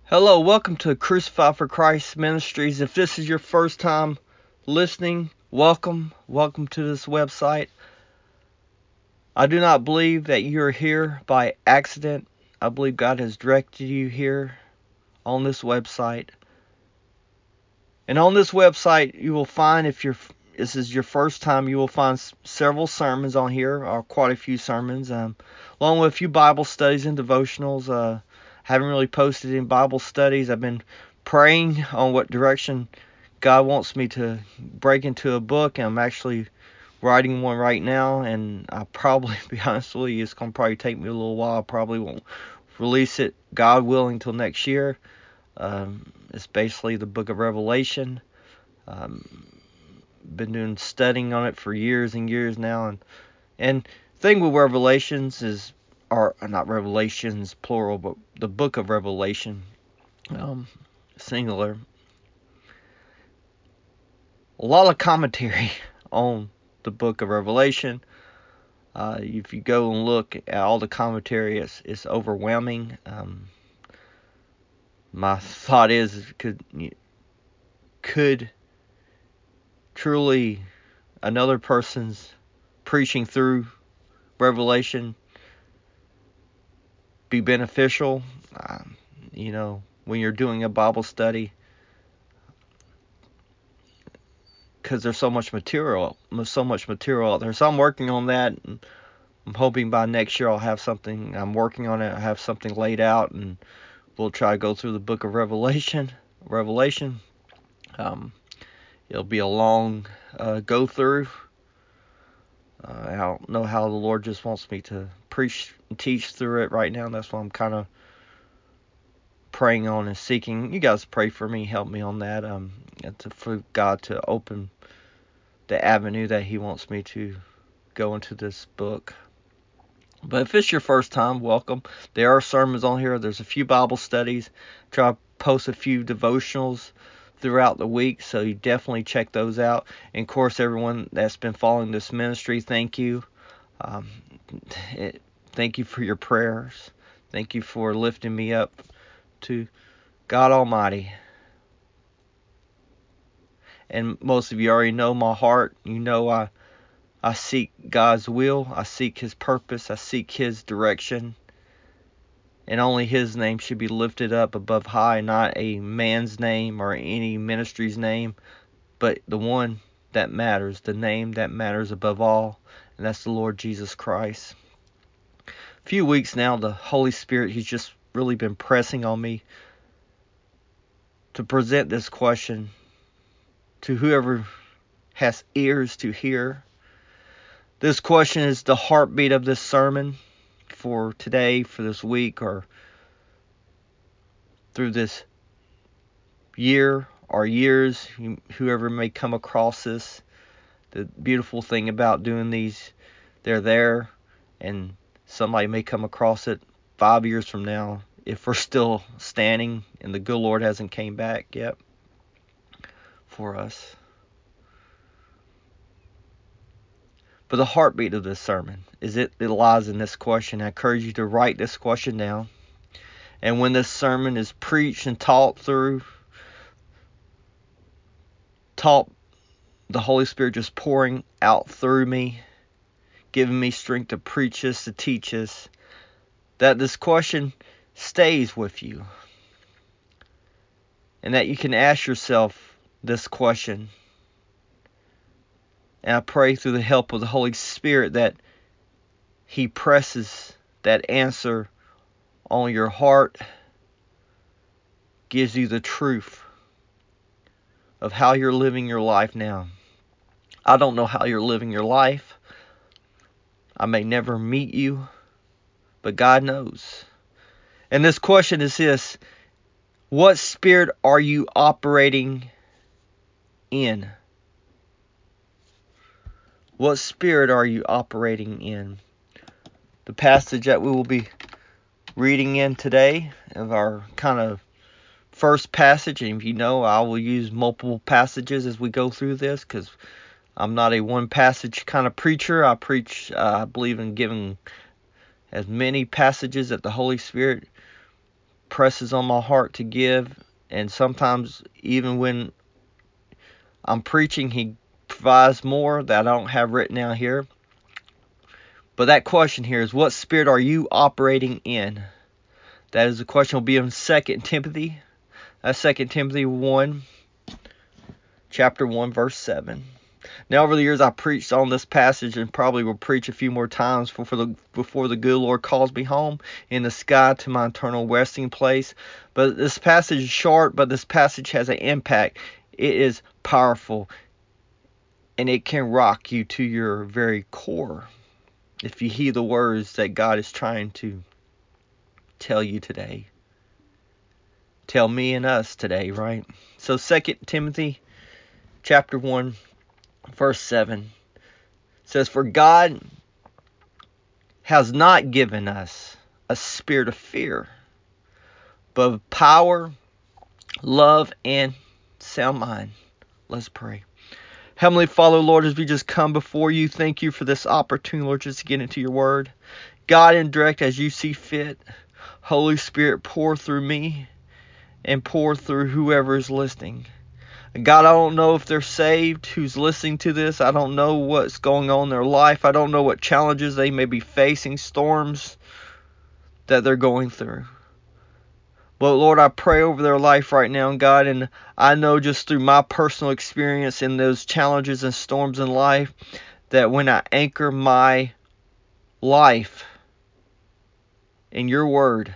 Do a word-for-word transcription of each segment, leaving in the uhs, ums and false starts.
Hello, welcome to Crucified for Christ Ministries. If this is your first time listening, welcome. Welcome to this website. I do not believe that you are here by accident. I believe God has directed you here on this website. And on this website, you will find, if you're this is your first time, you will find several sermons on here, or quite a few sermons, um, along with a few Bible studies and devotionals. Uh, haven't really posted any Bible studies. I've been praying on what direction God wants me to break into a book, and I'm actually writing one right now, and I probably, to be honest with you, it's going to probably take me a little while. I probably won't release it, God willing, until next year. Um, it's basically the book of Revelation. Um, been doing studying on it for years and years now, and and the thing with Revelations is, or not Revelations plural, but the book of Revelation, um, singular. A lot of commentary on the book of Revelation. Uh, if you go and look at all the commentary, it's it's overwhelming. Um, my thought is, could could truly another person's preaching through Revelation be beneficial? Um, you know, when you're doing a Bible study, because there's so much material, so much material out there. So I'm working on that. And I'm hoping by next year I'll have something. I'm working on it. I have something laid out, and we'll try to go through the book of Revelation. Revelation. Um, it'll be a long uh, go through. Uh, I don't know how the Lord just wants me to preach and teach through it right now. That's what I'm kind of praying on and seeking. You guys pray for me, help me on that. Um, to, for God to open the avenue that He wants me to go into this book. But if it's your first time, welcome. There are sermons on here. There's a few Bible studies. Try to post a few devotionals throughout the week, so you definitely check those out. And of course, everyone that's been following this ministry, thank you. Um, it, thank you for your prayers. Thank you for lifting me up to God Almighty. And most of you already know my heart. You know I I seek God's will. I seek His purpose. I seek His direction. And only His name should be lifted up above high, not a man's name or any ministry's name, but the one that matters, the name that matters above all, and that's the Lord Jesus Christ. A few weeks now, the Holy Spirit, He's just really been pressing on me to present this question to whoever has ears to hear. This question is the heartbeat of this sermon for today, for this week, or through this year or years, whoever may come across this. The beautiful thing about doing these, they're there, and somebody may come across it five years from now if we're still standing and the good Lord hasn't came back yet for us. But the heartbeat of this sermon is it, it lies in this question. I encourage you to write this question down. And when this sermon is preached and taught through, taught, the Holy Spirit just pouring out through me, giving me strength to preach this, to teach this, that this question stays with you. And that you can ask yourself this question. And I pray through the help of the Holy Spirit that He presses that answer on your heart, gives you the truth of how you're living your life now. I don't know how you're living your life. I may never meet you, but God knows. And this question is this: what spirit are you operating in? What spirit are you operating in? The passage that we will be reading in today, of our kind of first passage, and if you know, I will use multiple passages as we go through this, because I'm not a one passage kind of preacher. I preach, uh, I believe in giving as many passages that the Holy Spirit presses on my heart to give. And sometimes even when I'm preaching, he provides more that I don't have written down here. But that question here is, what spirit are you operating in? That is the question. Will be in Second Timothy. That's Second Timothy one, chapter one, verse seven. Now, over the years, I preached on this passage and probably will preach a few more times before the, before the good Lord calls me home in the sky to my eternal resting place. But this passage is short, but this passage has an impact. It is powerful, and it can rock you to your very core if you heed the words that God is trying to tell you today. Tell me and us today, right? So Second Timothy chapter one, verse seven says, "For God has not given us a spirit of fear, but of power, love, and sound mind." Let's pray. Heavenly Father, Lord, as we just come before you, thank you for this opportunity, Lord, just to get into your word. God, and direct as you see fit. Holy Spirit, pour through me and pour through whoever is listening. God, I don't know if they're saved, who's listening to this. I don't know what's going on in their life. I don't know what challenges they may be facing, storms that they're going through. But Lord, I pray over their life right now, God, and I know just through my personal experience in those challenges and storms in life, that when I anchor my life in your word,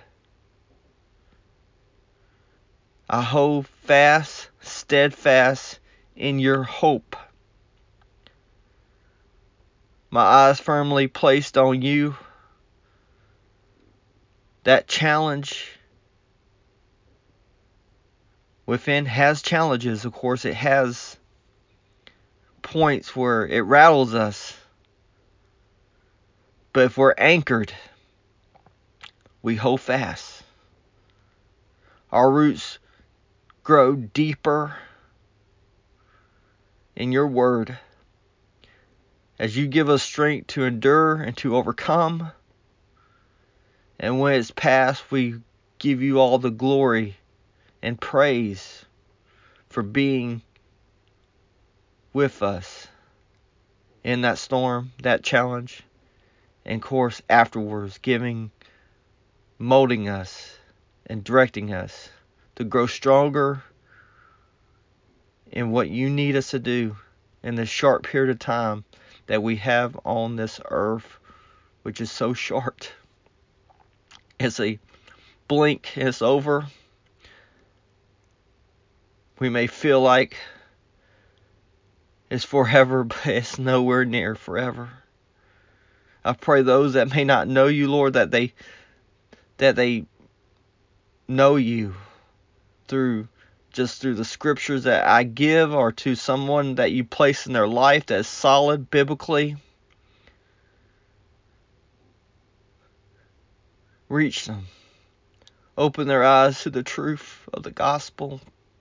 I hold fast, steadfast in your hope. My eyes firmly placed on you. That challenge within has challenges, of course. It has points where it rattles us. But if we're anchored, we hold fast. Our roots grow deeper in your word as you give us strength to endure and to overcome. And when it's past, we give you all the glory and praise for being with us in that storm, that challenge, and of course afterwards giving, molding us and directing us to grow stronger in what you need us to do in this short period of time that we have on this earth, which is so short. It's a blink, it's over. We may feel like it's forever, but it's nowhere near forever. I pray those that may not know you, Lord, that they that they know you through just through the scriptures that I give, or to someone that you place in their life that is solid biblically. Reach them. Open their eyes to the truth of the gospel.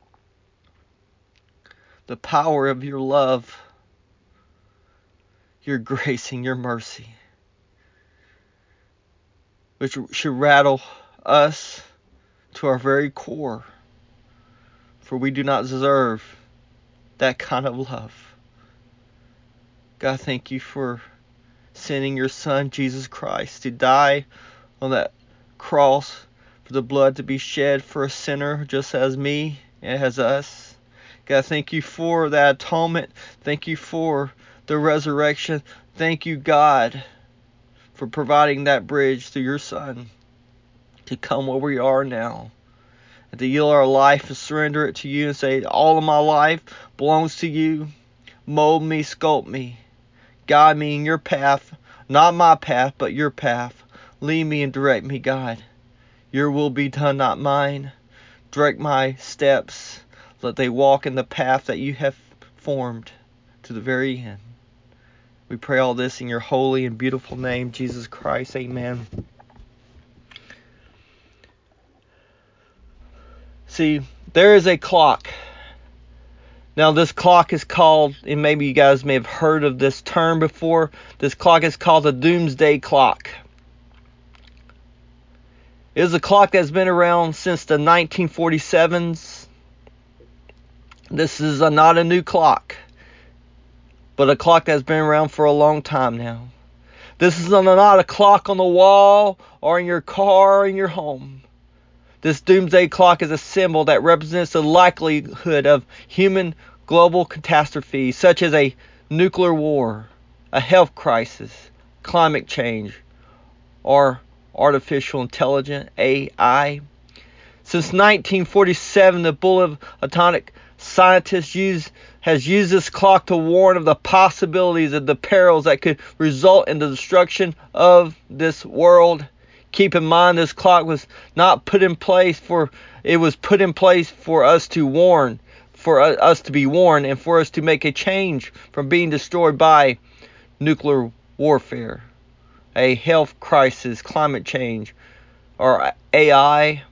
The power of your love, your grace, and your mercy, which should rattle us to our very core, for we do not deserve that kind of love. God, thank you for sending your Son, Jesus Christ, to die on that cross for the blood to be shed for a sinner just as me and as us. God, thank you for that atonement. Thank you for the resurrection. Thank you, God, for providing that bridge through your Son to come where we are now. And to yield our life and surrender it to you and say, all of my life belongs to you. Mold me, sculpt me. Guide me in your path. Not my path, but your path. Lead me and direct me, God. Your will be done, not mine. Direct my steps. Let they walk in the path that you have formed to the very end. We pray all this in your holy and beautiful name, Jesus Christ. Amen. See, there is a clock. Now, this clock is called, and maybe you guys may have heard of this term before, this clock is called the doomsday clock. It is a clock that's been around since the nineteen forty-sevens. This is a, not a new clock, but a clock that's been around for a long time now. This is not a clock on the wall or in your car or in your home. This doomsday clock is a symbol that represents the likelihood of human global catastrophes such as a nuclear war, a health crisis, climate change, or artificial intelligence, A I. Since nineteen forty-seven, the Bull of Atomic Scientists use, has used this clock to warn of the possibilities of the perils that could result in the destruction of this world. Keep in mind, this clock was not put in place for, it was put in place for us to warn, for us to be warned, and for us to make a change from being destroyed by nuclear warfare, a health crisis, climate change, or A I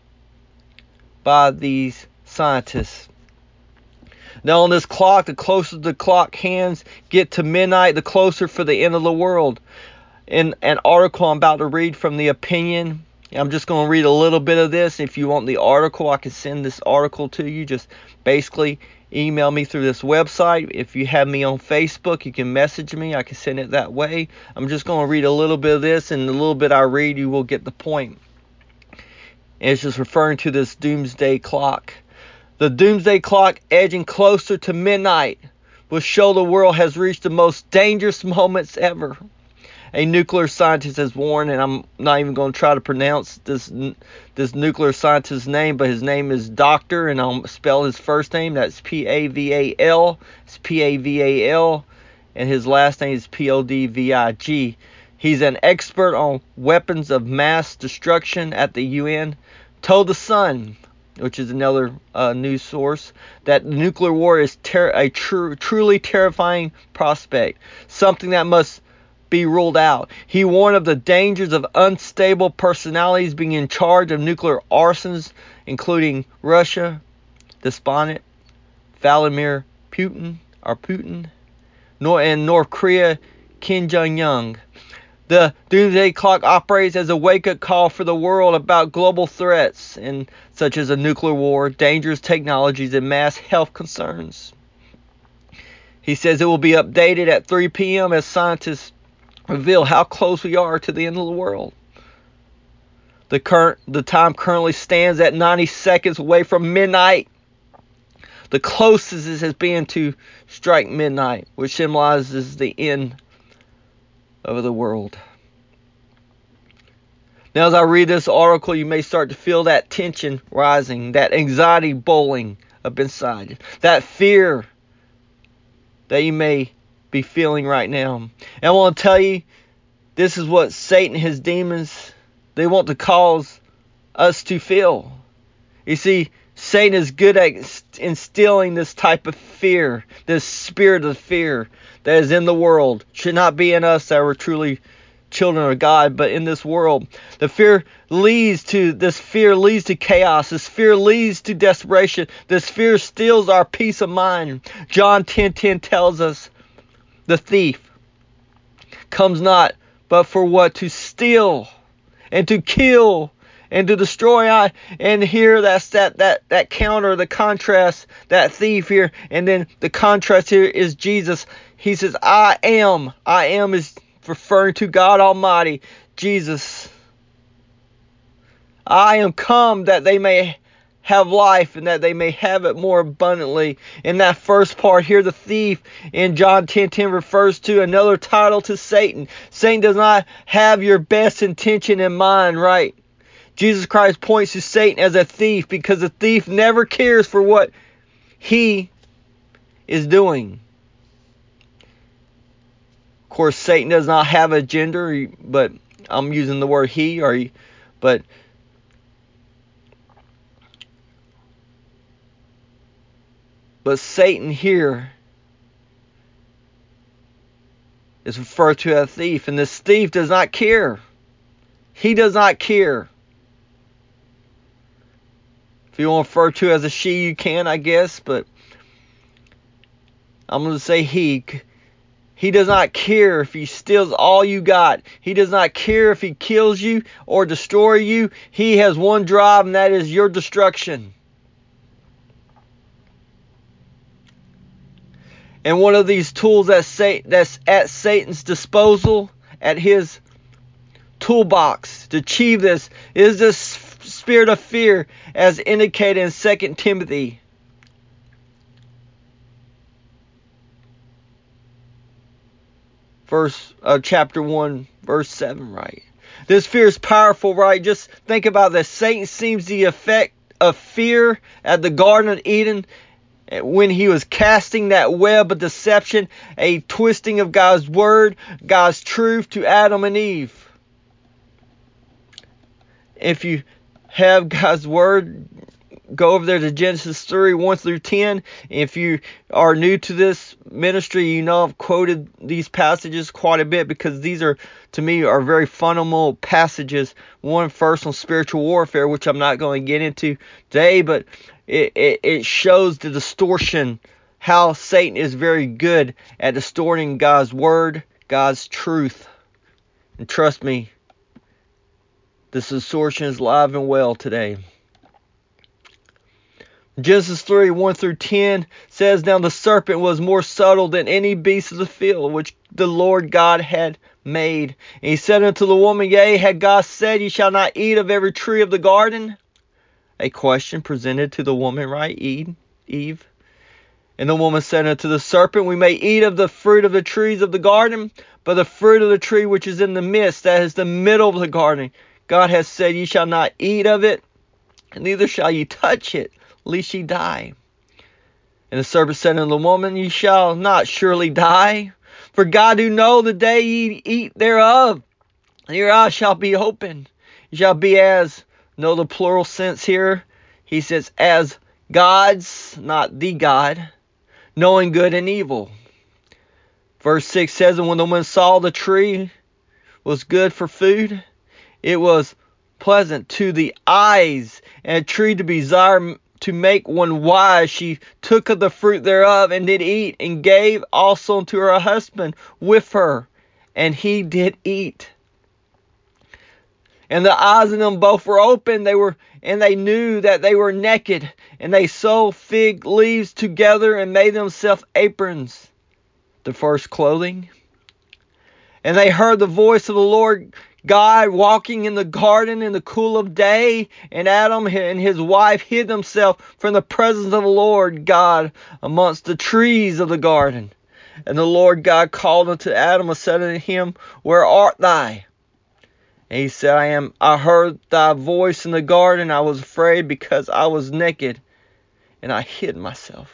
by these scientists. Now on this clock, the closer the clock hands get to midnight, the closer for the end of the world. In an article I'm about to read from The Opinion, I'm just going to read a little bit of this. If you want the article, I can send this article to you. Just basically email me through this website. If you have me on Facebook, you can message me. I can send it that way. I'm just going to read a little bit of this, and the little bit I read, you will get the point. And it's just referring to this doomsday clock. The doomsday clock edging closer to midnight will show the world has reached the most dangerous moments ever. A nuclear scientist has warned, and I'm not even going to try to pronounce this this nuclear scientist's name, but his name is Doctor, and I'll spell his first name. That's P A V A L. It's P A V A L, and his last name is P O D V I G. He's an expert on weapons of mass destruction at the U N. Told The Sun, which is another uh, news source, that nuclear war is ter- a tr- truly terrifying prospect, something that must be ruled out. He warned of the dangers of unstable personalities being in charge of nuclear arsons, including Russia, despondent Vladimir Putin, or Putin, nor and North Korea, Kim Jong-un. The doomsday clock operates as a wake-up call for the world about global threats, and such as a nuclear war, dangerous technologies, and mass health concerns. He says it will be updated at three p.m. as scientists reveal how close we are to the end of the world. The current the time currently stands at ninety seconds away from midnight. The closest it has been to strike midnight, which symbolizes the end of the world. Now, as I read this article, you may start to feel that tension rising, that anxiety boiling up inside, that fear that you may be feeling right now. And I want to tell you, this is what Satan and his demons, they want to cause us to feel. You see, Satan is good at instilling this type of fear, this spirit of fear that is in the world. Should not be in us that are truly children of God, but in this world. The fear leads to, this fear leads to chaos. This fear leads to desperation. This fear steals our peace of mind. John ten ten tells us, the thief comes not but for what? To steal and to kill and to destroy. I and here that's that that that counter, the contrast, that thief here, and then the contrast here is Jesus. He says, I am. I am is referring to God Almighty, Jesus. I am come that they may have life and that they may have it more abundantly. In that first part here, the thief in John ten ten refers to another title to Satan. Satan does not have your best intention in mind, right? Jesus Christ points to Satan as a thief because the thief never cares for what he is doing. Of course, Satan does not have a gender, but I'm using the word he, or he, but But Satan here is referred to as a thief. And this thief does not care. He does not care. If you want to refer to as a she, you can, I guess. But I'm going to say he. He does not care if he steals all you got. He does not care if he kills you or destroys you. He has one drive, and that is your destruction. And one of these tools that's, that's at Satan's disposal, at his toolbox to achieve this, is this spirit of fear, as indicated in Second Timothy. Verse uh, chapter one, verse seven, right? This fear is powerful, right? Just think about this. Satan seems the effect of fear at the Garden of Eden when he was casting that web of deception, a twisting of God's word, God's truth to Adam and Eve. If you have God's word, go over there to Genesis three, one through ten. If you are new to this ministry, you know I've quoted these passages quite a bit because these are, to me, are very fundamental passages. One first on spiritual warfare, which I'm not going to get into today, but it, it, it shows the distortion, how Satan is very good at distorting God's word, God's truth. And trust me, this distortion is alive and well today. Genesis three, one through ten says, Now the serpent was more subtle than any beast of the field which the Lord God had made. And he said unto the woman, Yea, had God said, Ye shall not eat of every tree of the garden? A question presented to the woman, right? Eve. Eve. And the woman said unto the serpent, We may eat of the fruit of the trees of the garden, but the fruit of the tree which is in the midst, that is the middle of the garden, God has said, Ye shall not eat of it, and neither shall ye touch it, lest ye die. And the serpent said unto the woman, Ye shall not surely die, for God do know the day ye eat thereof, and your eyes shall be opened. You shall be as, know the plural sense here, he says, as gods, not the God, knowing good and evil. Verse six says, And when the woman saw the tree was good for food, it was pleasant to the eyes, and a tree to be desired to make one wise, she took of the fruit thereof, and did eat, and gave also unto her husband with her, and he did eat. And the eyes of them both were open, they were, and they knew that they were naked, and they sewed fig leaves together, and made themselves aprons, the first clothing. And they heard the voice of the Lord God walking in the garden in the cool of day, and Adam and his wife hid themselves from the presence of the Lord God amongst the trees of the garden. And the Lord God called unto Adam and said unto him, Where art thou? And he said, I am. I heard thy voice in the garden. I was afraid because I was naked, and I hid myself.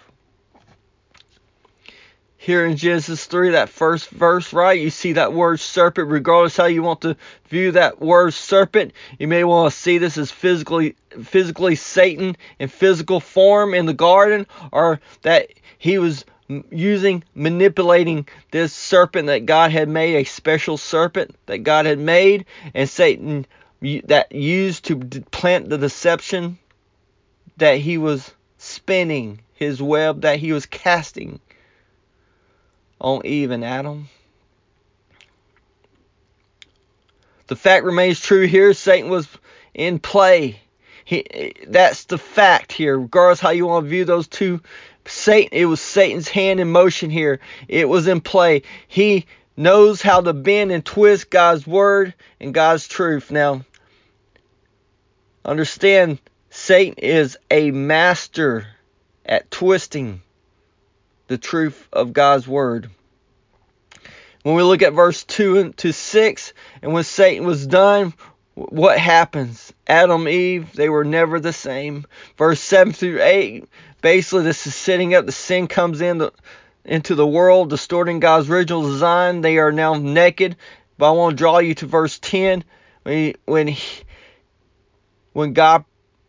Here in Genesis three, that first verse, right, you see that word serpent. Regardless how you want to view that word serpent, you may want to see this as physically, physically Satan in physical form in the garden, or that he was using, manipulating this serpent that God had made, a special serpent that God had made, and Satan that used to plant the deception that he was spinning, his web that he was casting on Eve and Adam. The fact remains true here. Satan was in play. He, that's the fact here. Regardless how you want to view those two, Satan, it was Satan's hand in motion here. It was in play. He knows how to bend and twist God's word and God's truth. Now, understand, Satan is a master at twisting the truth of God's word. When we look at verse two to six, and when Satan was done, what happens? Adam, Eve, they were never the same. Verse seven through eight, basically this is setting up, the sin comes in the, into the world, distorting God's original design. They are now naked. But I want to draw you to verse ten, when he, when, he, when God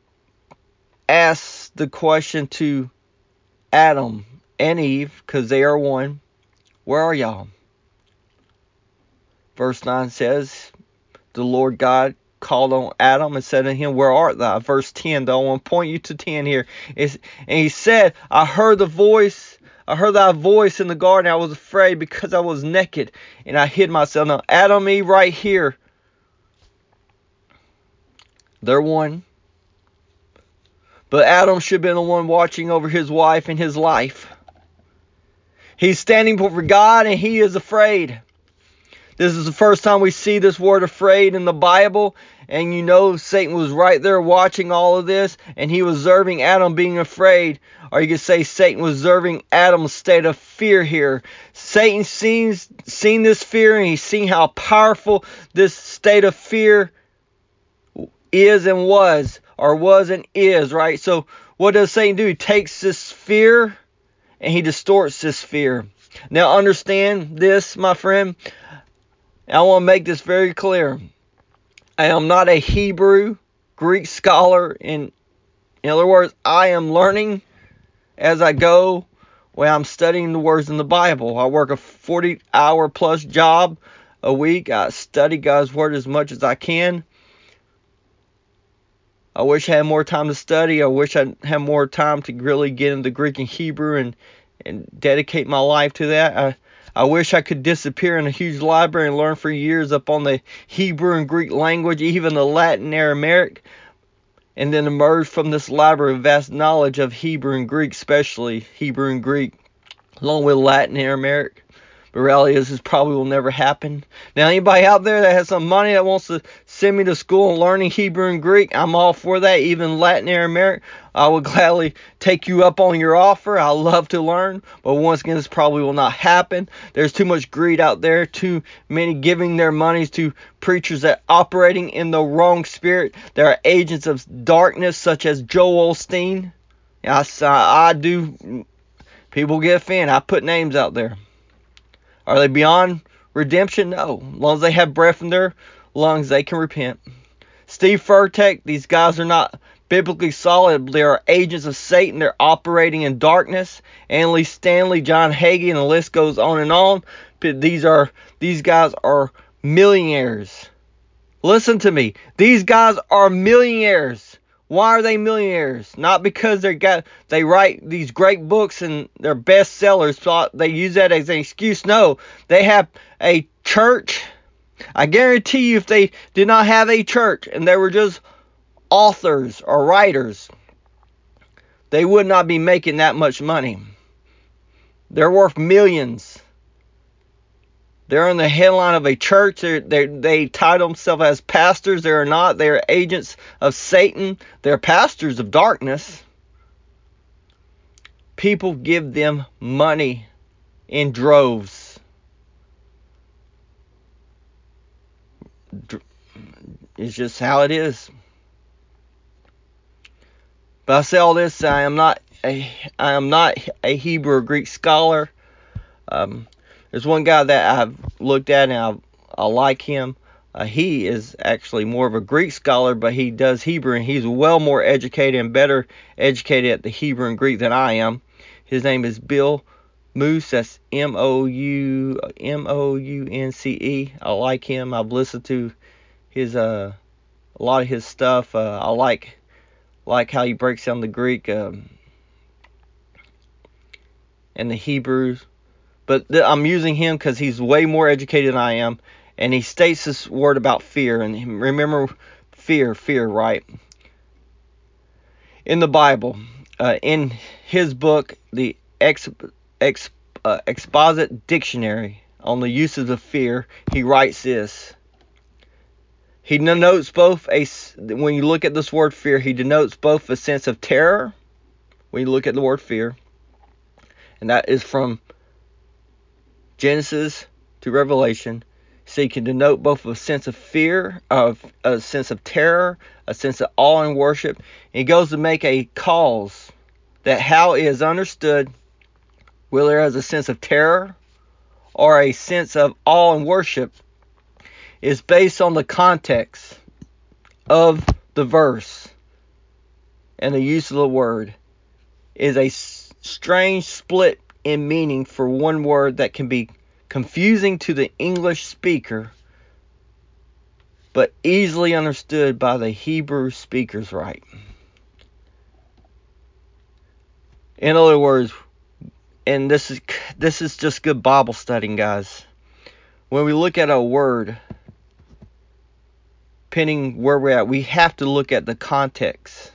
asks the question to Adam and Eve, because they are one, where are y'all? Verse nine says, the Lord God called on Adam and said to him, Where art thou? Verse ten, though, I want to point you to ten here. It's, and he said, I heard the voice I heard thy voice in the garden. I was afraid because I was naked, and I hid myself. Now, Adam and Eve right here, they're one. But Adam should have been the one watching over his wife and his life. He's standing before God, and he is afraid. This is the first time we see this word afraid in the Bible. And you know Satan was right there watching all of this. And he was observing Adam being afraid. Or you could say Satan was observing Adam's state of fear here. Satan sees, seen this fear, and he's seen how powerful this state of fear is and was. Or was and is, right? So what does Satan do? He takes this fear and he distorts this fear. Now understand this, my friend. I want to make this very clear. I am not a Hebrew, Greek scholar. In, in other words, I am learning as I go when I'm studying the words in the Bible. I work a forty hour plus job a week. I study God's word as much as I can. I wish I had more time to study. I wish I had more time to really get into Greek and Hebrew and, and dedicate my life to that. I, I wish I could disappear in a huge library and learn for years up on the Hebrew and Greek language, even the Latin and Aramaic, and then emerge from this library of vast knowledge of Hebrew and Greek, especially Hebrew and Greek, along with Latin and Aramaic. But reality is, this probably will never happen. Now, anybody out there that has some money that wants to send me to school and learning Hebrew and Greek, I'm all for that. Even Latin and Aramaic, I would gladly take you up on your offer. I love to learn. But once again, this probably will not happen. There's too much greed out there. Too many giving their monies to preachers that are operating in the wrong spirit. There are agents of darkness such as Joel Osteen. I, I, I do. People get offended. I put names out there. Are they beyond redemption? No. As long as they have breath in their lungs, they can repent. Steve Furtick, these guys are not biblically solid. They are agents of Satan. They're operating in darkness. Andy Stanley, John Hagee, and the list goes on and on. These are these guys are millionaires. Listen to me. These guys are millionaires. Why are they millionaires? Not because they got they write these great books and they're bestsellers, so they use that as an excuse. No, they have a church. I guarantee you, if they did not have a church and they were just authors or writers, they would not be making that much money. They're worth millions. They're in the headline of a church. They're, they're, they title themselves as pastors. They are not. They are agents of Satan. They're pastors of darkness. People give them money in droves. It's just how it is. But I say all this, I am not a, I am not a Hebrew or Greek scholar. Um, There's one guy that I've looked at and I, I like him. Uh, he is actually more of a Greek scholar, but he does Hebrew, and he's well more educated and better educated at the Hebrew and Greek than I am. His name is Bill Moose. That's M O U M O U N C E. I like him. I've listened to his uh, a lot of his stuff. Uh, I like like how he breaks down the Greek um, and the Hebrews. But th- I'm using him because he's way more educated than I am. And he states this word about fear. And remember, fear, fear, right? In the Bible, uh, in his book, the Ex, Ex, uh, Exposit Dictionary on the uses of fear, he writes this. He denotes both a, when you look at this word fear, he denotes both a sense of terror, when you look at the word fear. And that is from Genesis to Revelation. So you can denote both a sense of fear, of a sense of terror, a sense of awe and worship. And he goes to make a cause that how it is understood, whether as a sense of terror or a sense of awe and worship, is based on the context of the verse and the use of the word. Is a strange split in meaning for one word that can be confusing to the English speaker, but easily understood by the Hebrew speakers, right? In other words, and this is this is just good Bible studying, guys. When we look at a word, depending where we're at, we have to look at the context.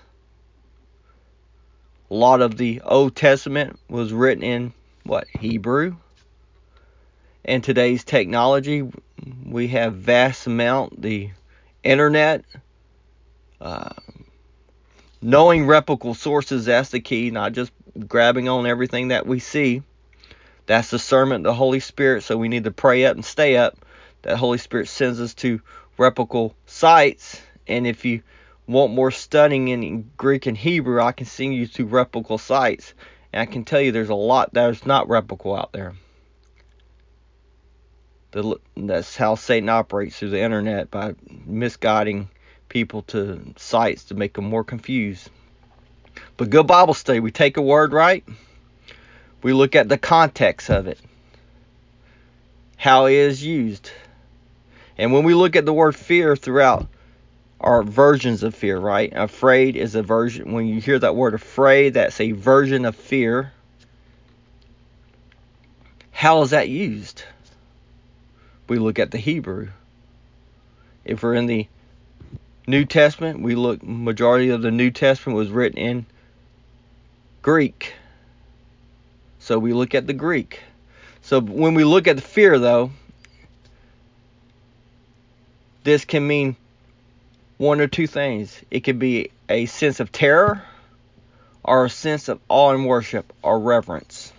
A lot of the Old Testament was written in what? Hebrew. And today's technology, we have vast amount, the internet. Uh, knowing reputable sources, that's the key, not just grabbing on everything that we see. That's the sermon of the Holy Spirit, so we need to pray up and stay up. That Holy Spirit sends us to reputable sites, and if you want more studying in Greek and Hebrew, I can send you to reputable sites. And I can tell you there's a lot that's not reputable out there. The, that's how Satan operates, through the internet, by misguiding people to sites to make them more confused. But good Bible study, we take a word, right? We look at the context of it, how it is used. And when we look at the word fear throughout our versions of fear, right? Afraid is a version. When you hear that word afraid, that's a version of fear. How is that used? We look at the Hebrew. If we're in the New Testament, we look, majority of the New Testament was written in Greek. So we look at the Greek. So when we look at the fear, though, this can mean one or two things. It could be a sense of terror or a sense of awe and worship or reverence.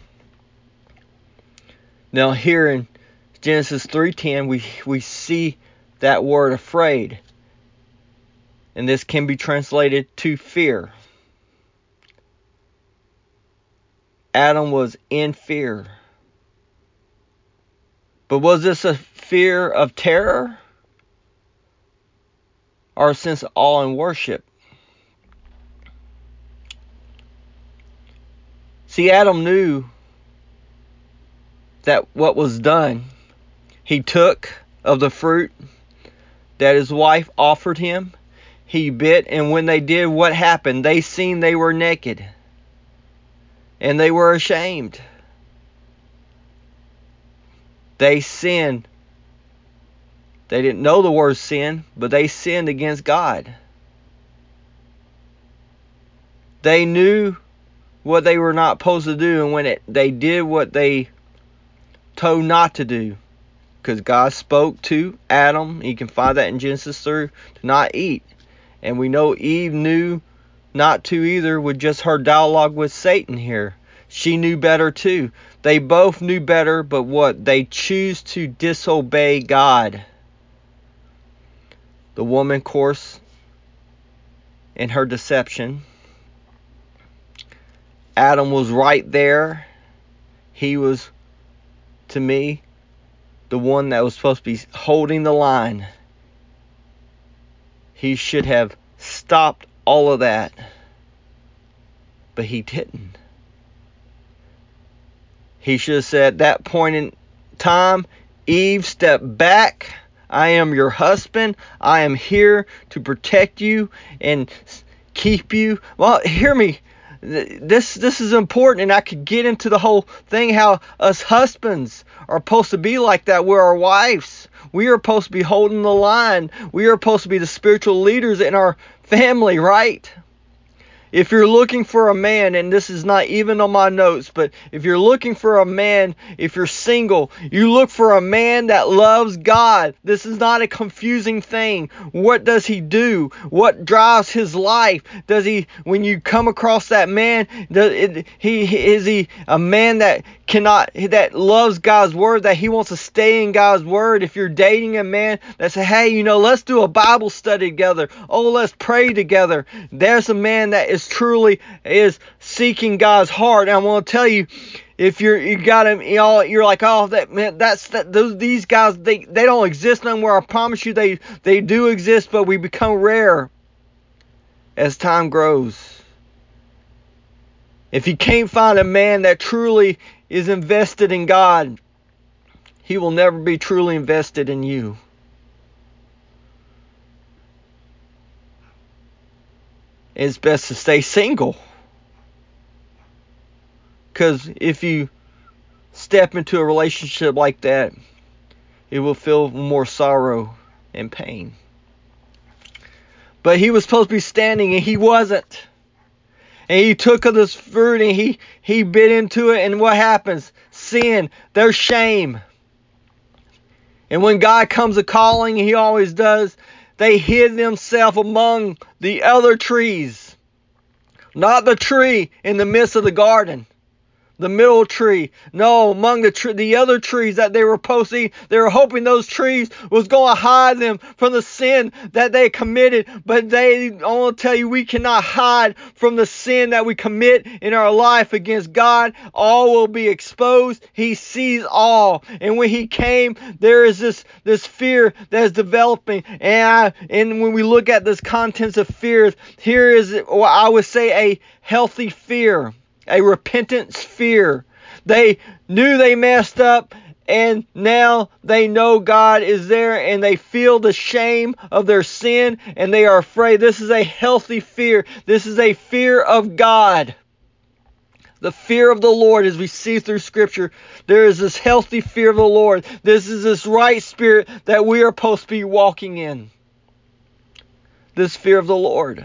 Now here in Genesis three ten, we, we see that word afraid. And this can be translated to fear. Adam was in fear. But was this a fear of terror or a sense of awe and worship? See, Adam knew that what was done, he took of the fruit that his wife offered him. He bit, and when they did, what happened? They seen they were naked. And they were ashamed. They sinned. They didn't know the word sin, but they sinned against God. They knew what they were not supposed to do, and when it, they did what they told not to do, because God spoke to Adam, you can find that in Genesis three, to not eat. And we know Eve knew not to either with just her dialogue with Satan here. She knew better too. They both knew better, but what? They choose to disobey God. The woman, of course, in her deception. Adam was right there. He was, to me, the one that was supposed to be holding the line. He should have stopped all of that. But he didn't. He should have said at that point in time, Eve, step back. I am your husband. I am here to protect you and keep you. Well, hear me. This this is important, and I could get into the whole thing how us husbands are supposed to be like that. We're our wives. We are supposed to be holding the line. We are supposed to be the spiritual leaders in our family, right? If you're looking for a man, and this is not even on my notes, but if you're looking for a man, if you're single, you look for a man that loves God. This is not a confusing thing. What does he do? What drives his life? Does he, when you come across that man, does it, he is he a man that cannot, that loves God's word, that he wants to stay in God's word? If you're dating a man that says, hey, you know, let's do a Bible study together. Oh, let's pray together. There's a man that is truly is seeking God's heart. And I want to tell you, if you're you got him, you know, you're like, oh, that man, that's that. Those these guys, they they don't exist nowhere. I promise you, they they do exist, but we become rare as time grows. If you can't find a man that truly is invested in God, he will never be truly invested in you. It's best to stay single. Because if you step into a relationship like that, it will feel more sorrow and pain. But he was supposed to be standing, and he wasn't. And he took of this fruit, and he, he bit into it, and what happens? Sin. There's shame. And when God comes a-calling, he always does, they hid themselves among the other trees. Not the tree in the midst of the garden. The middle tree. No, among the tr- the other trees that they were posting, they were hoping those trees was going to hide them from the sin that they committed. But they, I want to tell you, we cannot hide from the sin that we commit in our life against God. All will be exposed. He sees all. And when he came, there is this, this fear that is developing. And, I, and when we look at this contents of fears, here is, what I would say, a healthy fear. A repentance fear. They knew they messed up, and now they know God is there, and they feel the shame of their sin, and they are afraid. This is a healthy fear. This is a fear of God. The fear of the Lord, as we see through Scripture, there is this healthy fear of the Lord. This is this right spirit that we are supposed to be walking in. This fear of the Lord.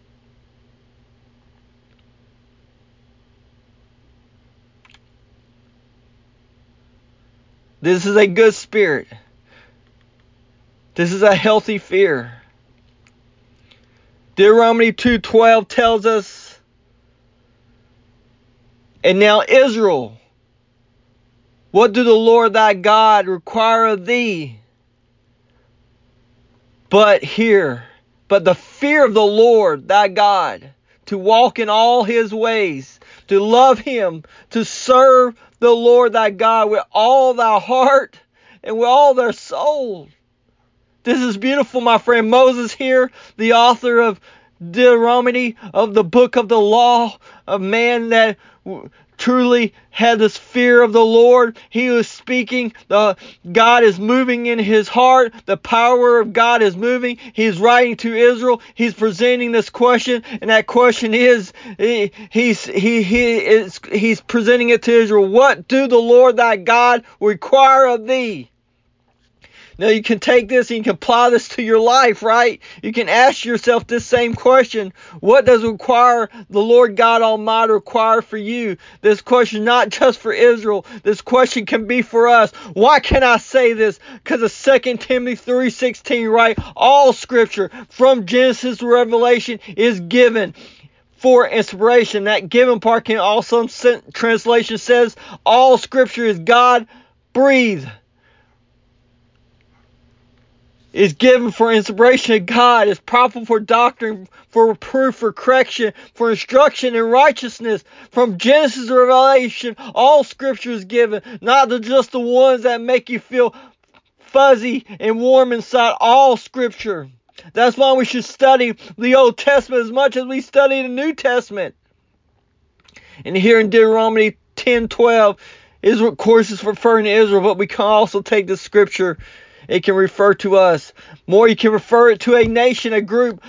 This is a good spirit. This is a healthy fear. Deuteronomy two twelve tells us, and now Israel, what do the Lord thy God require of thee? But here, but the fear of the Lord thy God, to walk in all his ways, to love him, to serve the Lord thy God with all thy heart and with all their soul. This is beautiful, my friend. Moses here, the author of Deuteronomy, of the book of the law, a man that truly had this fear of the Lord. He was speaking. The God is moving in his heart. The power of God is moving. He's writing to Israel. He's presenting this question, and that question is, he, he's he he is he's presenting it to Israel. What do the Lord thy God require of thee? Now you can take this and you can apply this to your life, right? You can ask yourself this same question. What does require the Lord God Almighty require for you? This question not just for Israel. This question can be for us. Why can I say this? Because of Second Timothy three sixteen, right? All scripture from Genesis to Revelation is given for inspiration. That given part can also, translation says, all scripture is God breathed. Is given for inspiration of God, is profitable for doctrine, for reproof, for correction, for instruction in righteousness. From Genesis to Revelation, all scripture is given, not just the ones that make you feel fuzzy and warm inside. All scripture. That's why we should study the Old Testament as much as we study the New Testament. And here in Deuteronomy ten twelve, is of course is referring to Israel, but we can also take the scripture. It can refer to us. More, you can refer it to a nation, a group,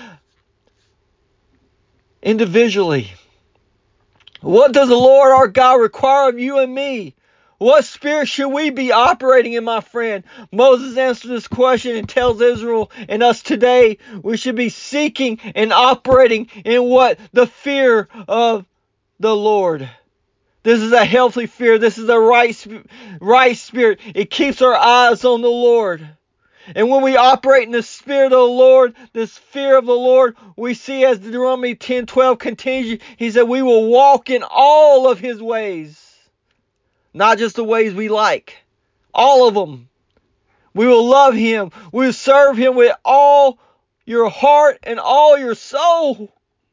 individually. What does the Lord our God require of you and me? What spirit should we be operating in, my friend? Moses answered this question and tells Israel and us today we should be seeking and operating in what? The fear of the Lord. This is a healthy fear. This is a right, right spirit. It keeps our eyes on the Lord. And when we operate in the Spirit of the Lord, this fear of the Lord, we see as Deuteronomy ten twelve continues, he said we will walk in all of his ways. Not just the ways we like. All of them. We will love him. We will serve him with all your heart and all your soul.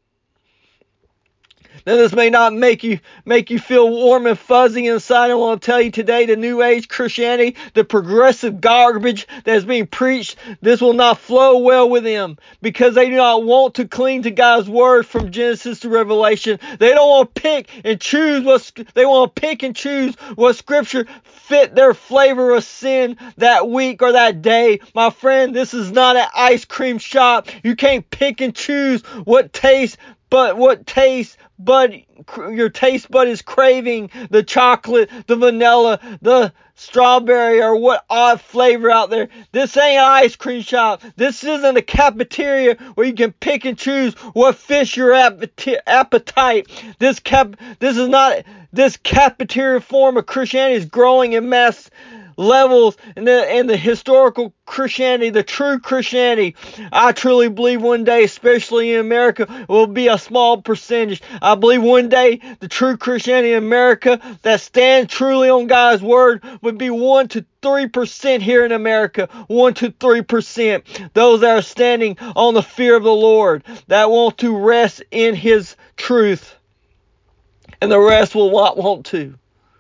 Now this may not make you make you feel warm and fuzzy inside. I want to tell you today, the New Age Christianity, the progressive garbage that is being preached, this will not flow well with them because they do not want to cling to God's word from Genesis to Revelation. They don't want to pick and choose what they want to pick and choose what scripture fit their flavor of sin that week or that day. My friend, this is not an ice cream shop. You can't pick and choose what tastes but what taste bud your taste bud is craving, the chocolate, the vanilla, the strawberry, or what odd flavor out there. This ain't an ice cream shop. This isn't a cafeteria where you can pick and choose what fits your appetite. This cap this is not this cafeteria form of Christianity is growing in mass levels, and the, and the historical Christianity, the true Christianity, I truly believe one day, especially in America, will be a small percentage. I believe one day the true Christianity in America that stands truly on God's word would be one to three percent here in America. one to three percent. Those that are standing on the fear of the Lord, that want to rest in His truth. And the rest will not want to.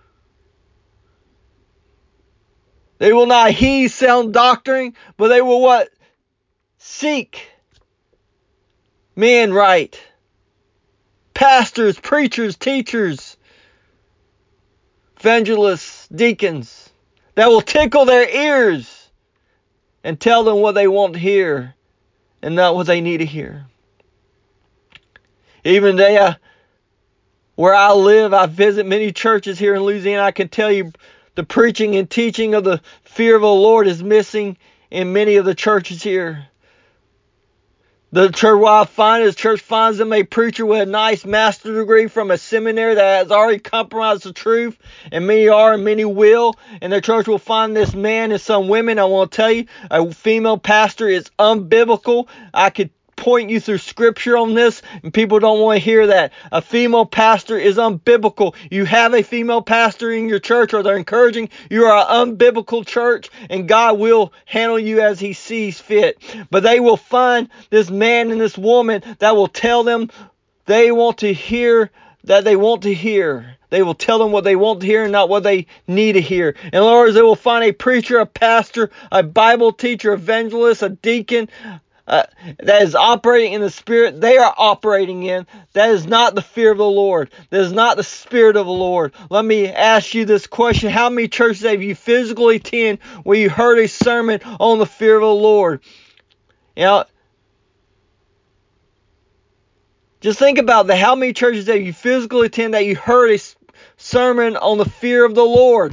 They will not heed sound doctrine, but they will what? Seek men right. Pastors, preachers, teachers, evangelists, deacons, that will tickle their ears and tell them what they want to hear and not what they need to hear. Even there, where I live, I visit many churches here in Louisiana. I can tell you, the preaching and teaching of the fear of the Lord is missing in many of the churches here. The church, what I find is church finds them a preacher with a nice master's degree from a seminary that has already compromised the truth, and many are and many will. And the church will find this man and some women. I want to tell you, a female pastor is unbiblical. I could point you through scripture on this, and people don't want to hear that. A female pastor is unbiblical. You have a female pastor in your church, or they're encouraging, you are an unbiblical church, and God will handle you as He sees fit. But they will find this man and this woman that will tell them they want to hear, that they want to hear. They will tell them what they want to hear and not what they need to hear. In other words, they will find a preacher, a pastor, a Bible teacher, evangelist, a deacon, Uh, that is operating in the Spirit they are operating in. That is not the fear of the Lord. That is not the Spirit of the Lord. Let me ask you this question. How many churches have you physically attended where you heard a sermon on the fear of the Lord? You know, just think about that. How many churches have you physically attended that you heard a sermon on the fear of the Lord?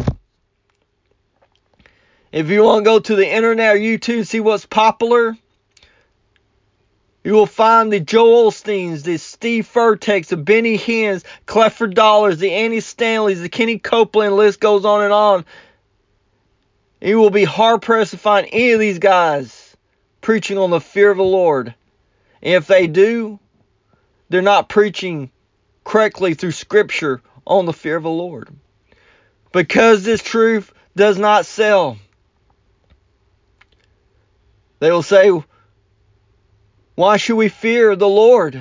If you want to go to the internet or YouTube and see what's popular, you will find the Joel Osteens, the Steve Furtick's, the Benny Hinn's, Clifford Dollars, the Andy Stanleys, the Kenny Copeland, list goes on and on. You will be hard-pressed to find any of these guys preaching on the fear of the Lord. And if they do, they're not preaching correctly through Scripture on the fear of the Lord. Because this truth does not sell. They will say, why should we fear the Lord?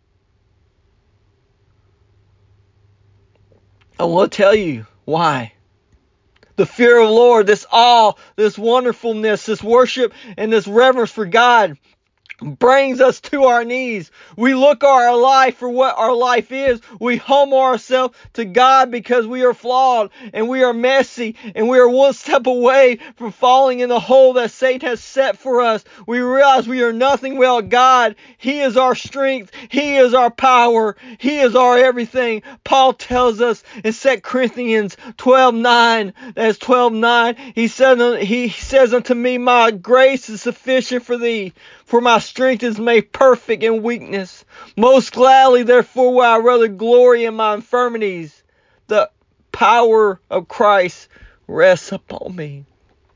I want to tell you why. The fear of the Lord, this awe, this wonderfulness, this worship, and this reverence for God brings us to our knees. We look at our life for what our life is. We humble ourselves to God because we are flawed and we are messy and we are one step away from falling in the hole that Satan has set for us. We realize we are nothing without God. He is our strength. He is our power. He is our everything. Paul tells us in Second Corinthians twelve nine, that's twelve nine, he said, he says unto me, my grace is sufficient for thee, for my strength is made perfect in weakness. Most gladly, therefore, will I rather glory in my infirmities. The power of Christ rests upon me.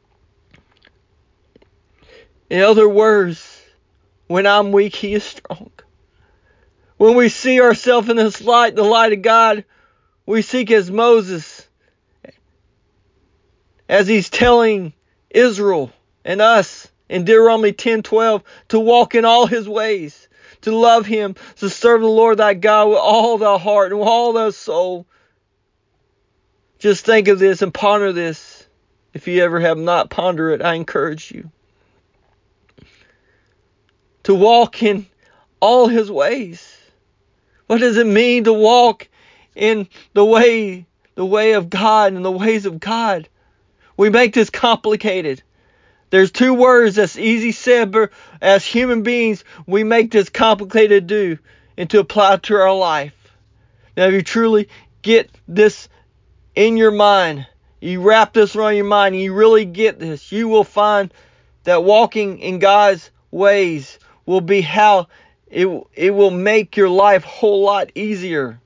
In other words, when I'm weak, He is strong. When we see ourselves in this light, the light of God, we seek as Moses, as he's telling Israel and us in Deuteronomy ten twelve, to walk in all His ways, to love Him, to serve the Lord thy God with all thy heart and with all thy soul. Just think of this and ponder this. If you ever have not pondered it, I encourage you to walk in all His ways. What does it mean to walk in the way, the way of God and the ways of God? We make this complicated. There's two words that's easy said, but as human beings, we make this complicated to do. and to apply it to our life. Now, if you truly get this in your mind, you wrap this around your mind, and you really get this, you will find that walking in God's ways will be how it, it will make your life a whole lot easier.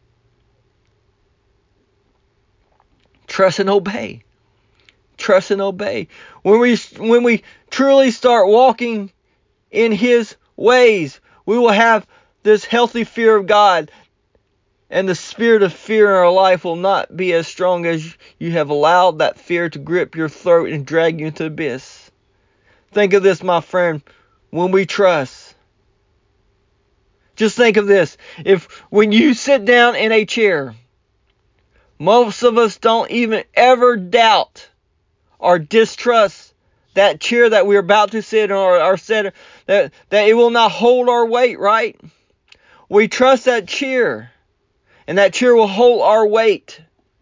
Trust and obey. Trust and obey. When we when we truly start walking in His ways, we will have this healthy fear of God, and the spirit of fear in our life will not be as strong as you have allowed that fear to grip your throat and drag you into the abyss. Think of this, my friend, when we trust. Just think of this. If when you sit down in a chair, most of us don't even ever doubt or distrust that chair that we're about to sit in, or, or sit, that, that it will not hold our weight, right? We trust that chair, and that chair will hold our weight.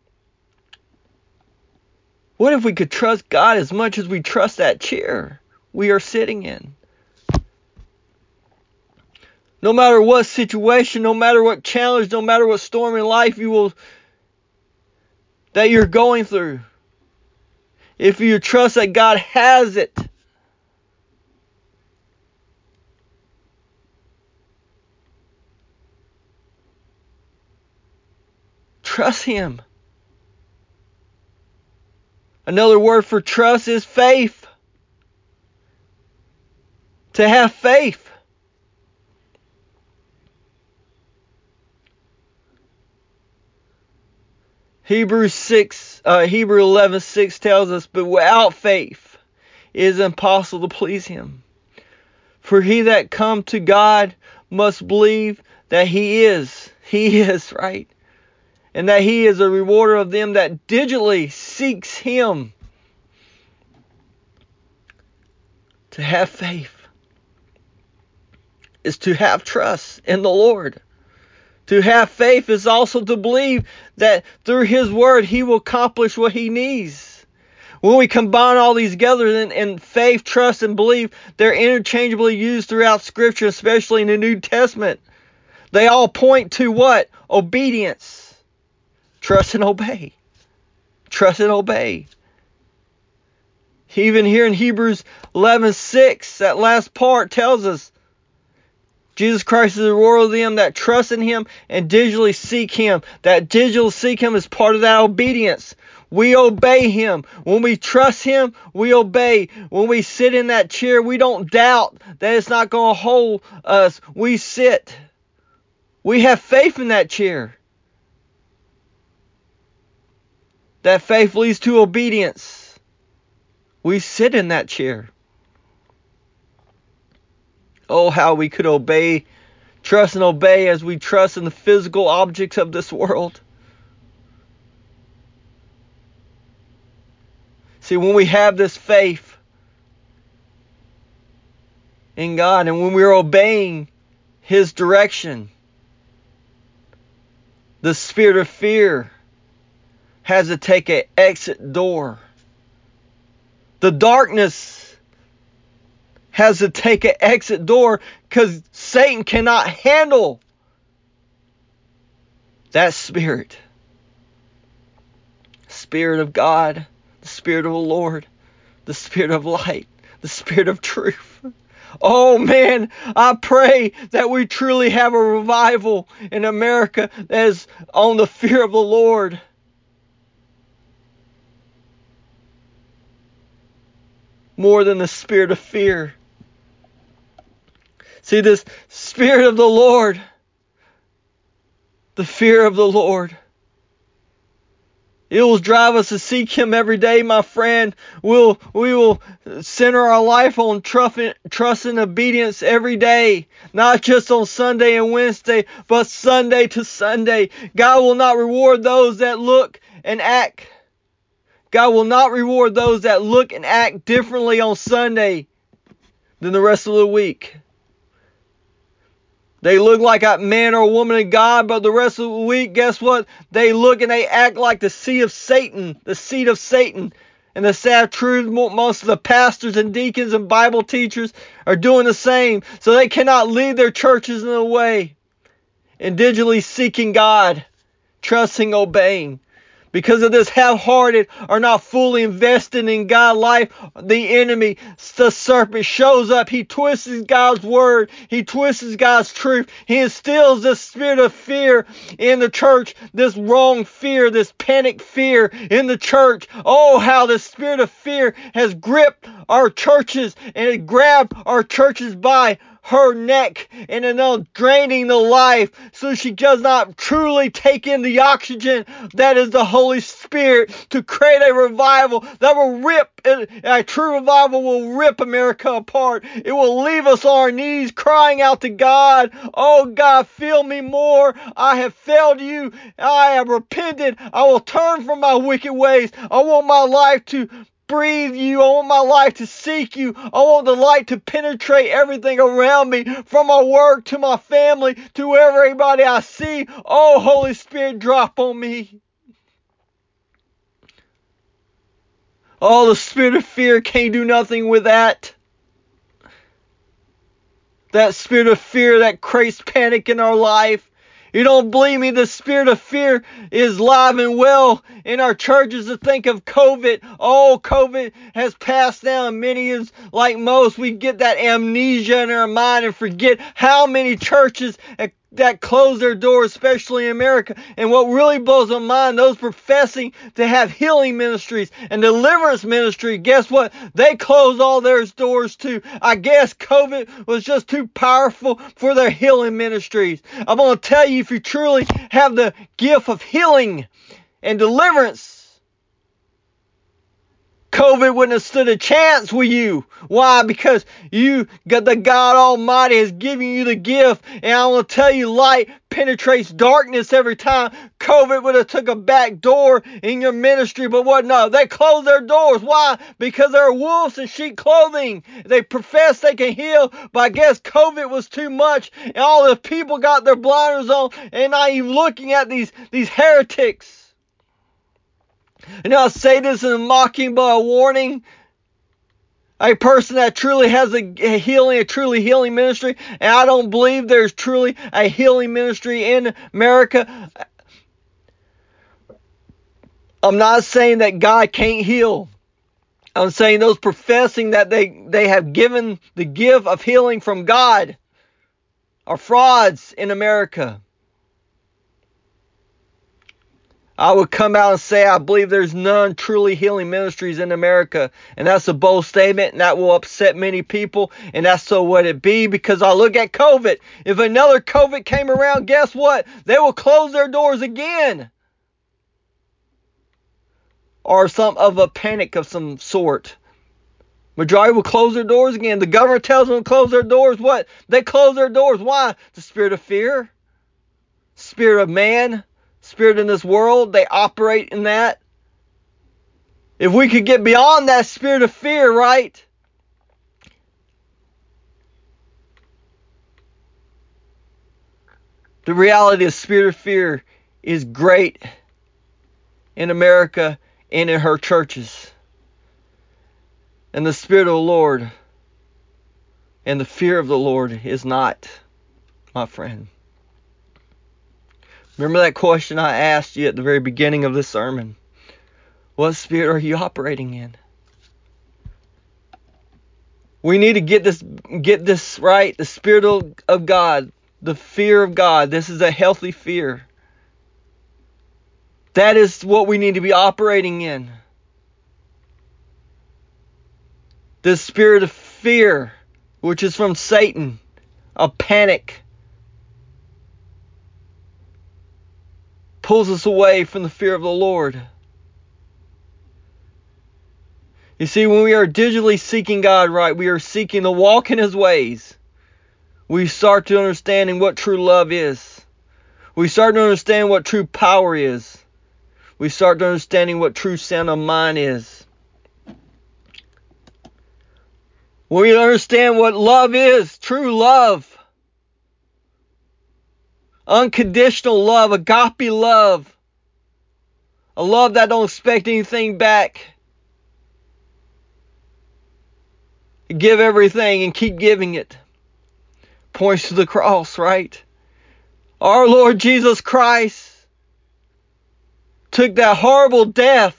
What if we could trust God as much as we trust that chair we are sitting in? No matter what situation, no matter what challenge, no matter what storm in life you will that you're going through, if you trust that God has it, trust Him. Another word for trust is faith. To have faith. Hebrews six, uh, Hebrew eleven six tells us, but without faith it is impossible to please Him. For he that come to God must believe that He is, He is, right? And that He is a rewarder of them that diligently seeks Him. To have faith is to have trust in the Lord. To have faith is also to believe that through His word He will accomplish what He needs. When we combine all these together, in, in faith, trust, and belief, they're interchangeably used throughout Scripture, especially in the New Testament. They all point to what? Obedience. Trust and obey. Trust and obey. Even here in Hebrews eleven six, that last part tells us, Jesus Christ is the reward of them that trust in Him and diligently seek Him. That diligently seek Him is part of that obedience. We obey Him. When we trust Him, we obey. When we sit in that chair, we don't doubt that it's not going to hold us. We sit. We have faith in that chair. That faith leads to obedience. We sit in that chair. Oh, how we could obey, trust and obey as we trust in the physical objects of this world. See, when we have this faith in God and when we're obeying His direction, the spirit of fear has to take an exit door. The darkness has to take an exit door because Satan cannot handle that spirit. Spirit of God, the Spirit of the Lord, the Spirit of light, the Spirit of truth. Oh man, I pray that we truly have a revival in America that is on the fear of the Lord. More than the spirit of fear. See, this Spirit of the Lord, the fear of the Lord, it will drive us to seek Him every day, my friend. We'll, we will center our life on trust, trust and obedience every day. Not just on Sunday and Wednesday, but Sunday to Sunday. God will not reward those that look and act. God will not reward those that look and act differently on Sunday than the rest of the week. They look like a man or a woman of God, but the rest of the week, guess what? They look and they act like the seed of Satan, the seed of Satan. And the sad truth, most of the pastors and deacons and Bible teachers are doing the same. So they cannot lead their churches in a way and digitally seeking God, trusting, obeying. Because of this half-hearted or not fully invested in God's life, the enemy, the serpent, shows up. He twists God's word. He twists God's truth. He instills this spirit of fear in the church, this wrong fear, this panic fear in the church. Oh, how the spirit of fear has gripped our churches and it grabbed our churches by her neck and then draining the life so she does not truly take in the oxygen that is the Holy Spirit to create a revival that will rip, a true revival will rip America apart. It will leave us on our knees crying out to God, oh God, fill me more. I have failed you. I have repented. I will turn from my wicked ways. I want my life to breathe you. I want my life to seek you. I want the light to penetrate everything around me, from my work to my family to everybody I see. Oh, Holy Spirit, drop on me. Oh, the spirit of fear can't do nothing with that. That spirit of fear that creates panic in our life. You don't believe me? The spirit of fear is live and well in our churches. To think of COVID. Oh, COVID has passed now. Many is like most. We get that amnesia in our mind and forget how many churches that close their doors, especially in America. And what really blows my mind, those professing to have healing ministries and deliverance ministry, guess what? They close all their doors too. I guess COVID was just too powerful for their healing ministries. I'm going to tell you, if you truly have the gift of healing and deliverance, COVID wouldn't have stood a chance with you. Why? Because you got the God Almighty has given you the gift. And I want to tell you, light penetrates darkness every time. COVID would have took a back door in your ministry, but what? No, they closed their doors. Why? Because they're wolves in sheep clothing. They profess they can heal, but I guess COVID was too much, and all the people got their blinders on and not even looking at these, these heretics. And I'll say this in a mocking but a warning. A person that truly has a healing, a truly healing ministry, and I don't believe there's truly a healing ministry in America. I'm not saying that God can't heal. I'm saying those professing that they, they have given the gift of healing from God are frauds in America. I would come out and say I believe there's none truly healing ministries in America. And that's a bold statement, and that will upset many people. And that's so what it be, because I look at COVID. If another COVID came around, guess what? They will close their doors again. Or some of a panic of some sort. Majority will close their doors again. The government tells them to close their doors. What? They close their doors. Why? The spirit of fear. Spirit of man. Spirit in this world, they operate in that. If we could get beyond that spirit of fear, right? The reality of spirit of fear is great in America and in her churches. And the spirit of the Lord and the fear of the Lord is not, my friend. Remember that question I asked you at the very beginning of this sermon? What spirit are you operating in? We need to get this get this right. The spirit of, of God, the fear of God. This is a healthy fear. That is what we need to be operating in. The spirit of fear, which is from Satan, of panic, pulls us away from the fear of the Lord. You see, when we are digitally seeking God right, we are seeking to walk in His ways. We start to understanding what true love is. We start to understand what true power is. We start to understanding what true sound of mind is. When we understand what love is, true love, unconditional love, agape love, a love that don't expect anything back. Give everything and keep giving it. Points to the cross, right? Our Lord Jesus Christ took that horrible death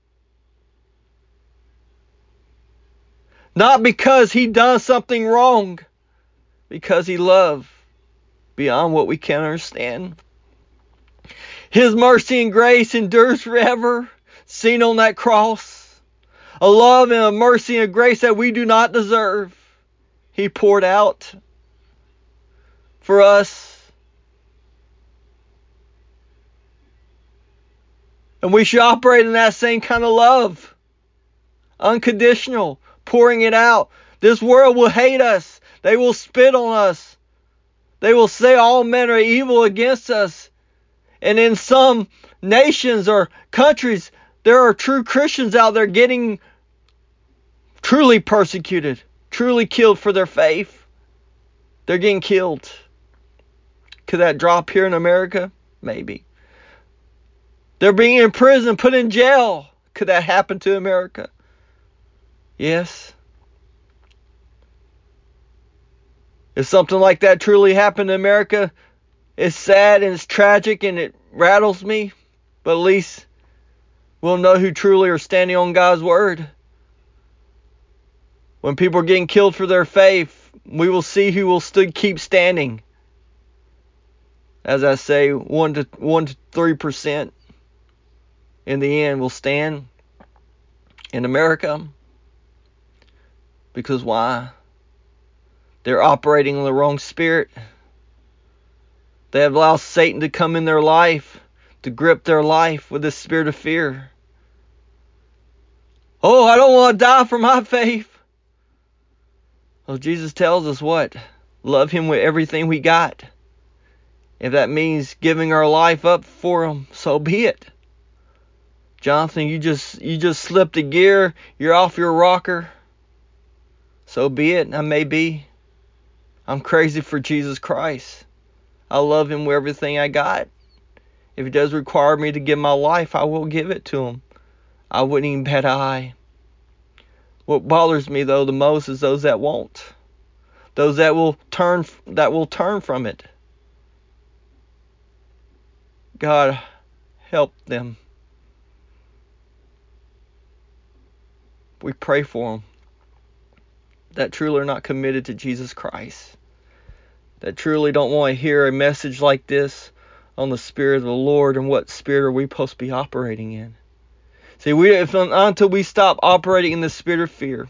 not because he done something wrong, because he loved beyond what we can understand. His mercy and grace endures forever, seen on that cross. A love and a mercy and a grace that we do not deserve. He poured out for us. And we should operate in that same kind of love. Unconditional. Pouring it out. This world will hate us. They will spit on us. They will say all men are evil against us. And in some nations or countries, there are true Christians out there getting truly persecuted, truly killed for their faith. They're getting killed. Could that drop here in America? Maybe. They're being imprisoned, put in jail. Could that happen to America? Yes. If something like that truly happened in America, it's sad and it's tragic and it rattles me. But at least we'll know who truly are standing on God's word. When people are getting killed for their faith, we will see who will still keep standing. As I say, one to one to three percent in the end will stand in America. Because why? They're operating in the wrong spirit. They have allowed Satan to come in their life, to grip their life with the spirit of fear. Oh, I don't want to die for my faith. Well, Jesus tells us what? Love him with everything we got. If that means giving our life up for him, so be it. Jonathan, you just you just slipped a gear. You're off your rocker. So be it. I may be. I'm crazy for Jesus Christ. I love him with everything I got. If he does require me to give my life, I will give it to him. I wouldn't even bat an eye. What bothers me though the most is those that won't. Those that will turn that will turn from it. God, help them. We pray for them that truly are not committed to Jesus Christ. That truly don't want to hear a message like this on the Spirit of the Lord, and what spirit are we supposed to be operating in. See, we if until we stop operating in the spirit of fear.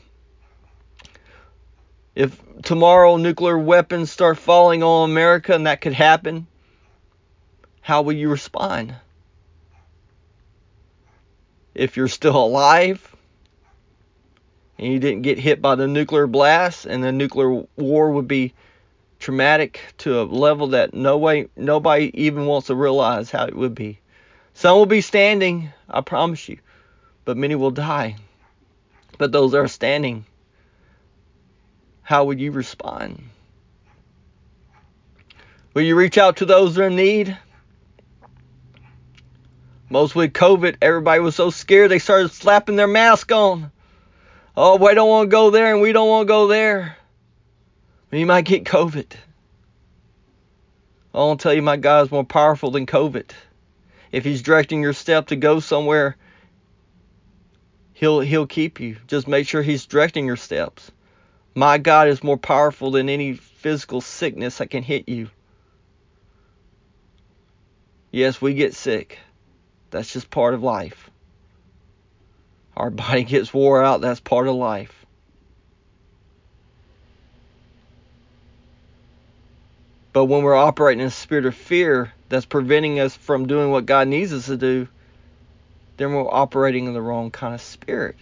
If tomorrow nuclear weapons start falling on America, and that could happen, how will you respond? If you're still alive and you didn't get hit by the nuclear blast, and the nuclear war would be traumatic to a level that no way, nobody even wants to realize how it would be. Some will be standing, I promise you, but many will die. But those that are standing, how would you respond? Will you reach out to those that are in need? Most with COVID, everybody was so scared they started slapping their mask on. Oh, we don't want to go there and we don't want to go there. You might get COVID. I want to tell you, my God is more powerful than COVID. If he's directing your step to go somewhere, he'll he'll keep you. Just make sure he's directing your steps. My God is more powerful than any physical sickness that can hit you. Yes, we get sick. That's just part of life. Our body gets wore out. That's part of life. But when we're operating in a spirit of fear that's preventing us from doing what God needs us to do, then we're operating in the wrong kind of spirit.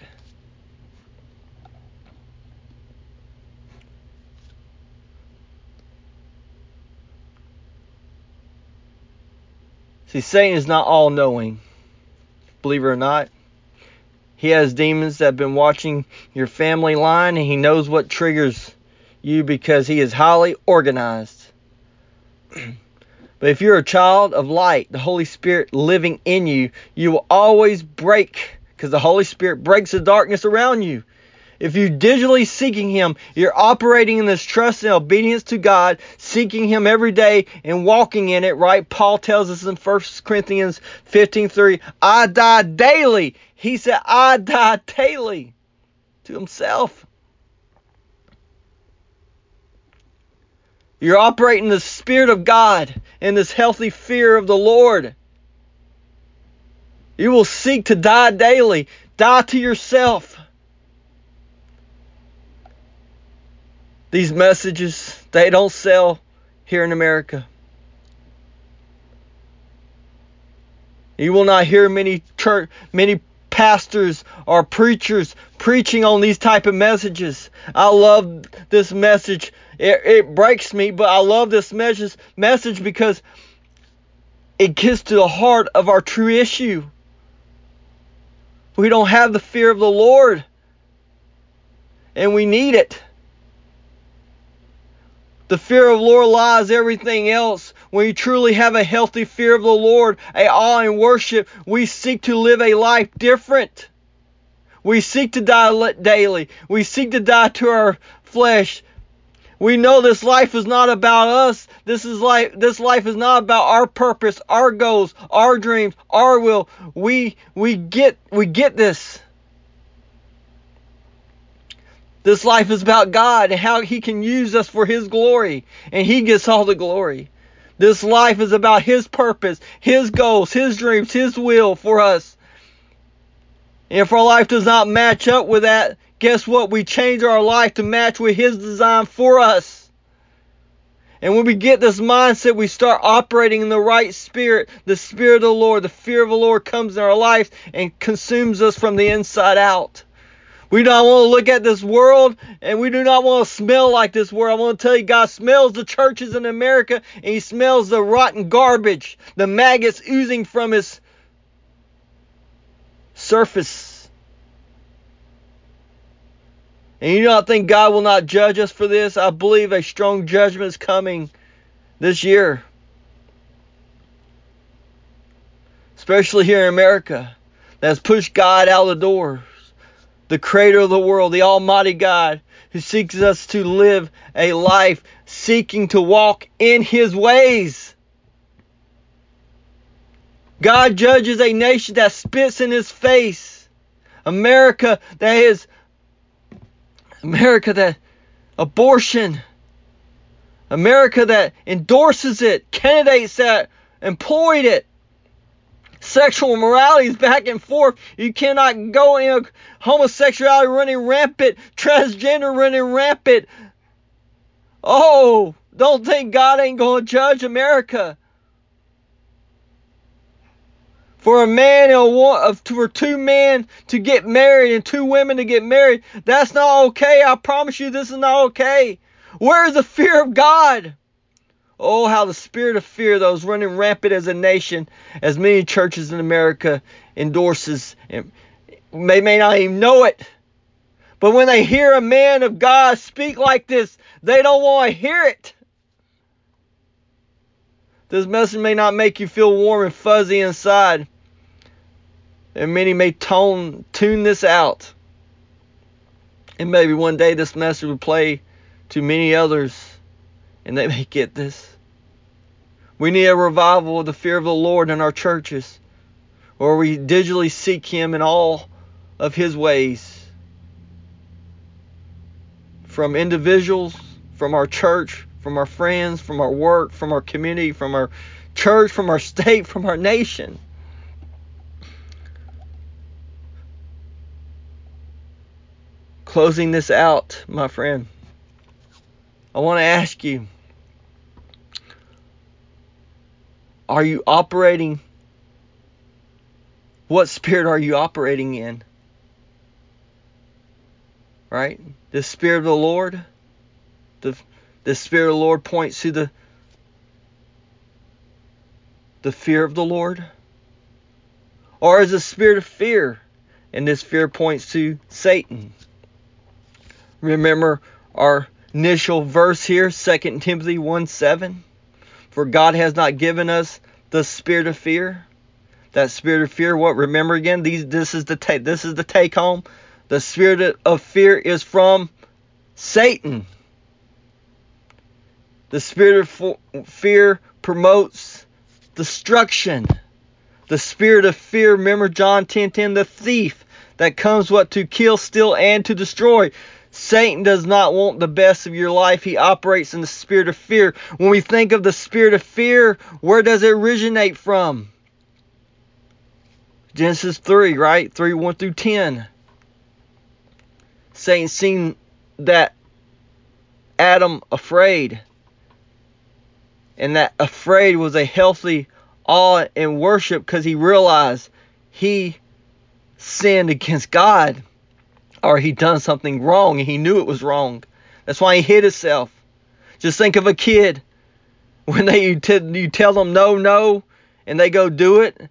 See, Satan is not all-knowing. Believe it or not. He has demons that have been watching your family line, and he knows what triggers you because he is highly organized. But if you're a child of light, the Holy Spirit living in you, you will always break, because the Holy Spirit breaks the darkness around you. If you're digitally seeking Him, you're operating in this trust and obedience to God, seeking Him every day and walking in it, right? Paul tells us in First Corinthians fifteen three, I die daily. He said, I die daily to himself. You're operating the Spirit of God in this healthy fear of the Lord. You will seek to die daily. Die to yourself. These messages, they don't sell here in America. You will not hear many church, many pastors or preachers preaching on these type of messages. I love this message. It, it breaks me, but I love this message, message because it gets to the heart of our true issue. We don't have the fear of the Lord, and we need it. The fear of the Lord lies everything else. When you truly have a healthy fear of the Lord, a awe and worship, we seek to live a life different. We seek to die daily. We seek to die to our flesh. We know this life is not about us. This is life. This life is not about our purpose, our goals, our dreams, our will. We we get we get this. This life is about God and how He can use us for His glory, and He gets all the glory. This life is about His purpose, His goals, His dreams, His will for us. And if our life does not match up with that, guess what? We change our life to match with His design for us. And when we get this mindset, we start operating in the right spirit. The Spirit of the Lord, the fear of the Lord comes in our life and consumes us from the inside out. We don't want to look at this world, and we do not want to smell like this world. I want to tell you, God smells the churches in America, and He smells the rotten garbage, the maggots oozing from its surface. And you do not think God will not judge us for this? I believe a strong judgment is coming this year. Especially here in America, that has pushed God out the door. The Creator of the world, the Almighty God, who seeks us to live a life seeking to walk in His ways. God judges a nation that spits in His face. America that is America that abortion. America that endorses it. Candidates that employed it. Sexual morality is back and forth. You cannot go in homosexuality running rampant, transgender running rampant. Oh, don't think God ain't going to judge America. For a man and a woman, for two men to get married and two women to get married, that's not okay. I promise you, this is not okay. Where is the fear of God? Oh, how the spirit of fear that was running rampant as a nation, as many churches in America endorses, and they may not even know it. But when they hear a man of God speak like this, they don't want to hear it. This message may not make you feel warm and fuzzy inside, and many may tone, tune this out. And maybe one day this message will play to many others, and they may get this. We need a revival of the fear of the Lord in our churches, where we digitally seek Him in all of His ways. From individuals, from our church, from our friends, from our work, from our community, from our church, from our state, from our nation. Closing this out, my friend, I want to ask you, are you operating? What spirit are you operating in? Right? The Spirit of the Lord? The, the Spirit of the Lord points to the, the fear of the Lord? Or is the spirit of fear? And this fear points to Satan. Remember our initial verse here, Second Timothy one seven. For God has not given us the spirit of fear. That spirit of fear, what? Remember again, these this is the take this is the take home. The spirit of fear is from Satan. The spirit of fear promotes destruction. The spirit of fear, remember John ten ten, the thief that comes what to kill, steal, and to destroy. Satan does not want the best of your life. He operates in the spirit of fear. When we think of the spirit of fear, where does it originate from? Genesis three, right? three, one through ten. Satan seen that Adam afraid. And that afraid was a healthy awe and worship because he realized he sinned against God. Or he done something wrong and he knew it was wrong. That's why he hid himself. Just think of a kid. When they you, t- you tell them no, no, and they go do it.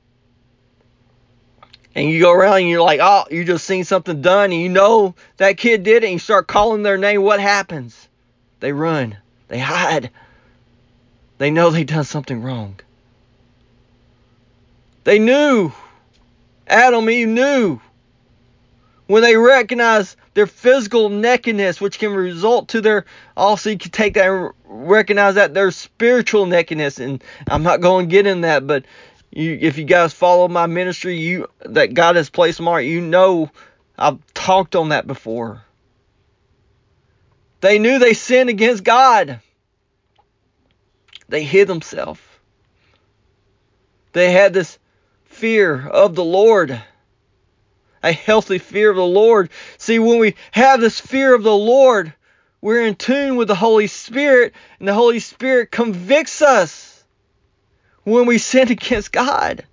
And you go around and you're like, oh, you just seen something done. And you know that kid did it. And you start calling their name. What happens? They run. They hide. They know they done something wrong. They knew. Adam, Eve knew. When they recognize their physical nakedness, which can result to their, also you can take that and recognize that their spiritual nakedness. And I'm not going to get in that, but you, if you guys follow my ministry, you that God has placed in my heart, you know I've talked on that before. They knew they sinned against God. They hid themselves. They had this fear of the Lord. A healthy fear of the Lord. See, when we have this fear of the Lord, we're in tune with the Holy Spirit, and the Holy Spirit convicts us when we sin against God.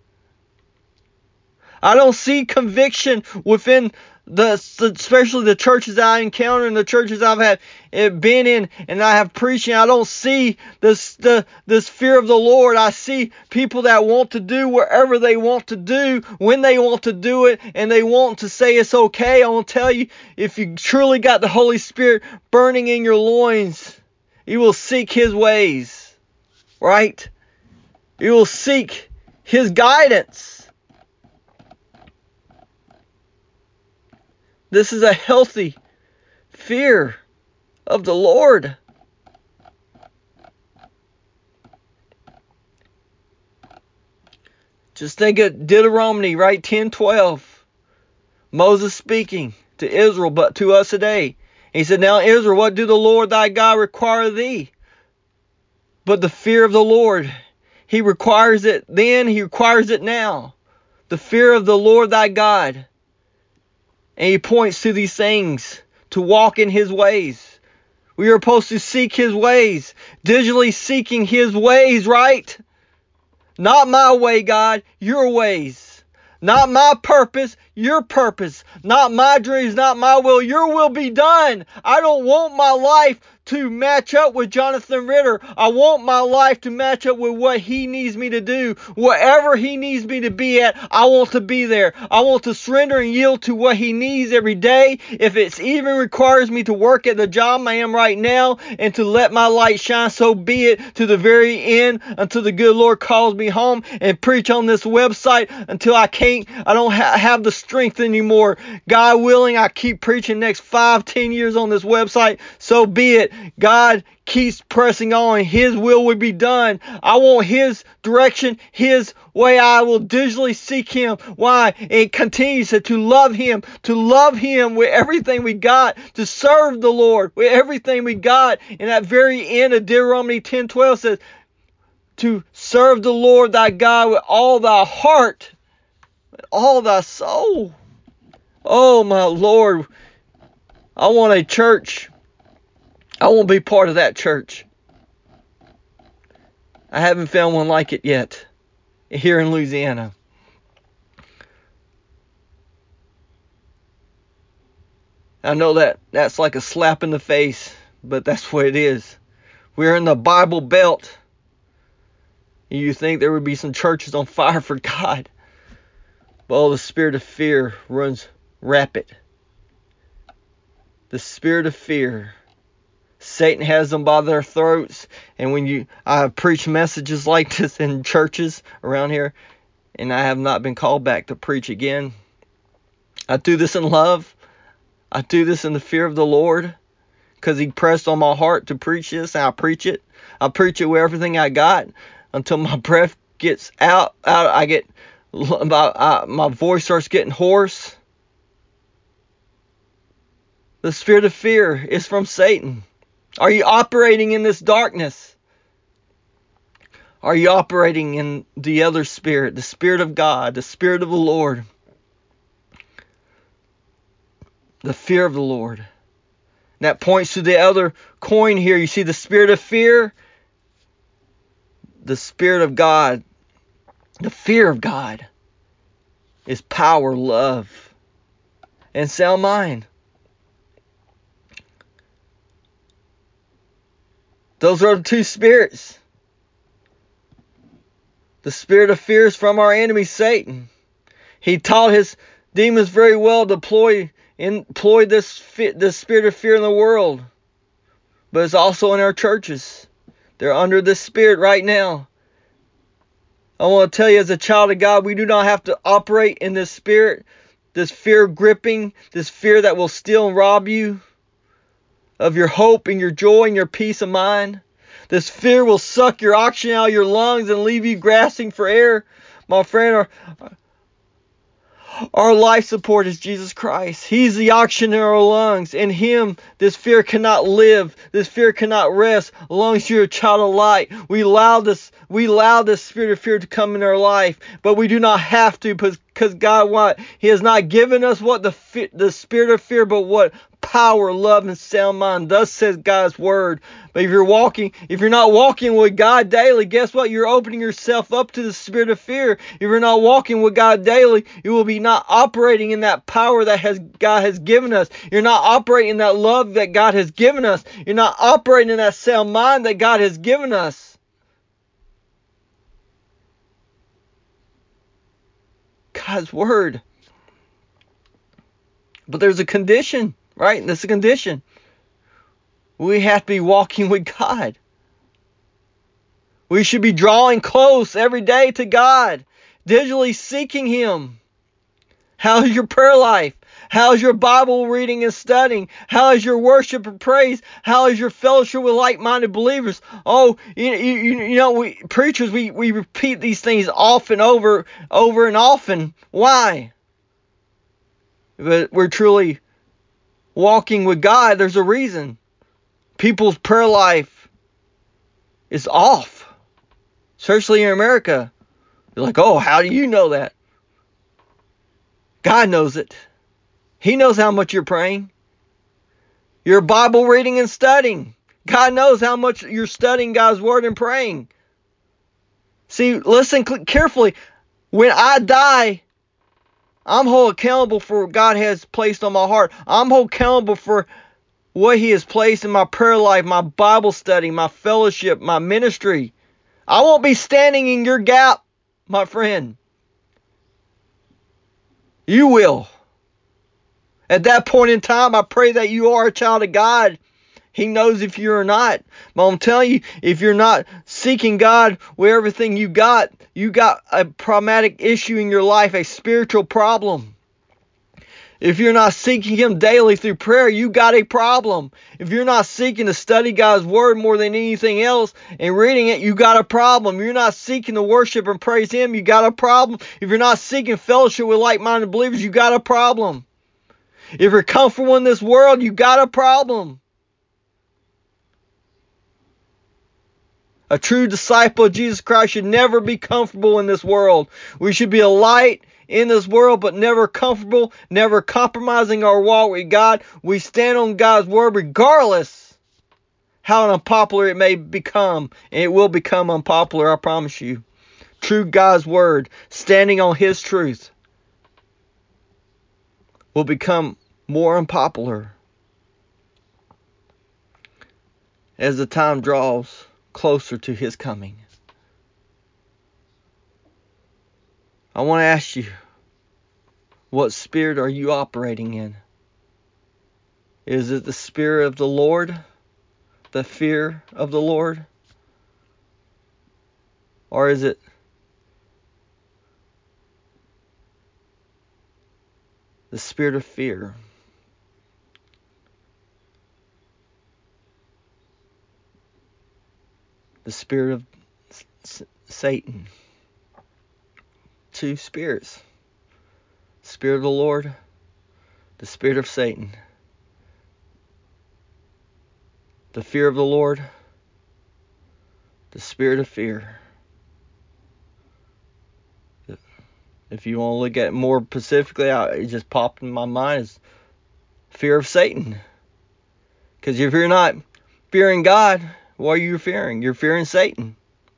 I don't see conviction within the, especially the churches I encounter and the churches I've had been in and I have preaching. I don't see this the this fear of the Lord. I see people that want to do whatever they want to do when they want to do it, and they want to say it's okay. I want to tell you, if you truly got the Holy Spirit burning in your loins, you will seek His ways, right? You will seek His guidance. This is a healthy fear of the Lord. Just think of Deuteronomy, right? ten twelve. Moses speaking to Israel, but to us today. He said, now Israel, what do the Lord thy God require of thee? But the fear of the Lord. He requires it then, He requires it now. The fear of the Lord thy God. And He points to these things to walk in His ways. We are supposed to seek His ways. Digitally seeking His ways, right? Not my way, God, your ways. Not my purpose, your purpose. Not my dreams, not my will, your will be done. I don't want my life to match up with Jonathan Ritter. I want my life to match up with what he needs me to do. Whatever he needs me to be at, I want to be there. I want to surrender and yield to what he needs every day. If it even requires me to work at the job I am right now and to let my light shine, so be it, to the very end, until the good Lord calls me home and preach on this website until I can't, I don't ha- have the strength anymore. God willing, I keep preaching next five, ten years on this website, so be it. God keeps pressing on. His will will be done. I want His direction, His way. I will digitally seek Him. Why? It continues to love Him, to love Him with everything we got, to serve the Lord with everything we got. And at very end of Deuteronomy ten twelve says, to serve the Lord thy God with all thy heart, with all thy soul. Oh my Lord, I want a church. I want to be part of that church. I haven't found one like it yet here in Louisiana. I know that that's like a slap in the face, but that's what it is. We're in the Bible Belt. You think there would be some churches on fire for God. Well, the spirit of fear runs rapid. The spirit of fear. Satan has them by their throats. And when you, I have preached messages like this in churches around here, and I have not been called back to preach again. I do this in love. I do this in the fear of the Lord because He pressed on my heart to preach this, and I preach it. I preach it with everything I got until my breath gets out. out I get my, I, my voice starts getting hoarse. The spirit of fear is from Satan. Are you operating in this darkness? Are you operating in the other spirit, the Spirit of God, the Spirit of the Lord? The fear of the Lord. That points to the other coin here. You see the spirit of fear, the Spirit of God. The fear of God is power, love, and sound mind. Those are the two spirits. The spirit of fear is from our enemy, Satan. He taught his demons very well to employ, employ this, this spirit of fear in the world. But it's also in our churches. They're under this spirit right now. I want to tell you, as a child of God, we do not have to operate in this spirit, this fear gripping, this fear that will steal and rob you of your hope and your joy and your peace of mind. This fear will suck your oxygen out of your lungs and leave you grasping for air. My friend, our, our life support is Jesus Christ. He's the oxygen in our lungs. In Him, this fear cannot live. This fear cannot rest as long as you're a child of light. We allow this, we allow this spirit of fear to come in our life, but we do not have to, because because God what? He has not given us what the the spirit of fear, but what? Power, love, and sound mind. Thus says God's word. But if you're walking, if you're not walking with God daily, guess what? You're opening yourself up to the spirit of fear. If you're not walking with God daily, you will be not operating in that power that has God has given us. You're not operating in that love that God has given us. You're not operating in that sound mind that God has given us. God's word. But there's a condition, right? There's a condition. We have to be walking with God. We should be drawing close every day to God, digitally seeking Him. How's your prayer life? How's your Bible reading and studying? How is your worship and praise? How is your fellowship with like-minded believers? Oh, you, you, you know, we preachers, we, we repeat these things often, over, over and often. Why? But we're truly walking with God. There's a reason. People's prayer life is off, especially in America. You're like, oh, how do you know that? God knows it. He knows how much you're praying. Your Bible reading and studying. God knows how much you're studying God's word and praying. See, listen carefully. When I die, I'm held accountable for what God has placed on my heart. I'm held accountable for what He has placed in my prayer life, my Bible study, my fellowship, my ministry. I won't be standing in your gap, my friend. You will. At that point in time, I pray that you are a child of God. He knows if you're not. But I'm telling you, if you're not seeking God with everything you got, you got a problematic issue in your life, a spiritual problem. If you're not seeking Him daily through prayer, you got a problem. If you're not seeking to study God's word more than anything else and reading it, you got a problem. If you're not seeking to worship and praise Him, you got a problem. If you're not seeking fellowship with like-minded believers, you got a problem. If you're comfortable in this world, you got a problem. A true disciple of Jesus Christ should never be comfortable in this world. We should be a light in this world, but never comfortable, never compromising our walk with God. We stand on God's word regardless how unpopular it may become. And it will become unpopular, I promise you. True God's word, standing on His truth, will become more unpopular as the time draws closer to His coming. I want to ask you, what spirit are you operating in? Is it the spirit of the Lord, the fear of the Lord? Or is it the spirit of fear? the spirit of S- Satan. Two spirits. Spirit of the Lord, the spirit of Satan. The fear of the Lord, the spirit of fear. If you want to look at it more specifically, it just popped in my mind is fear of Satan. Because if you're not fearing God, what are you fearing? You're fearing Satan.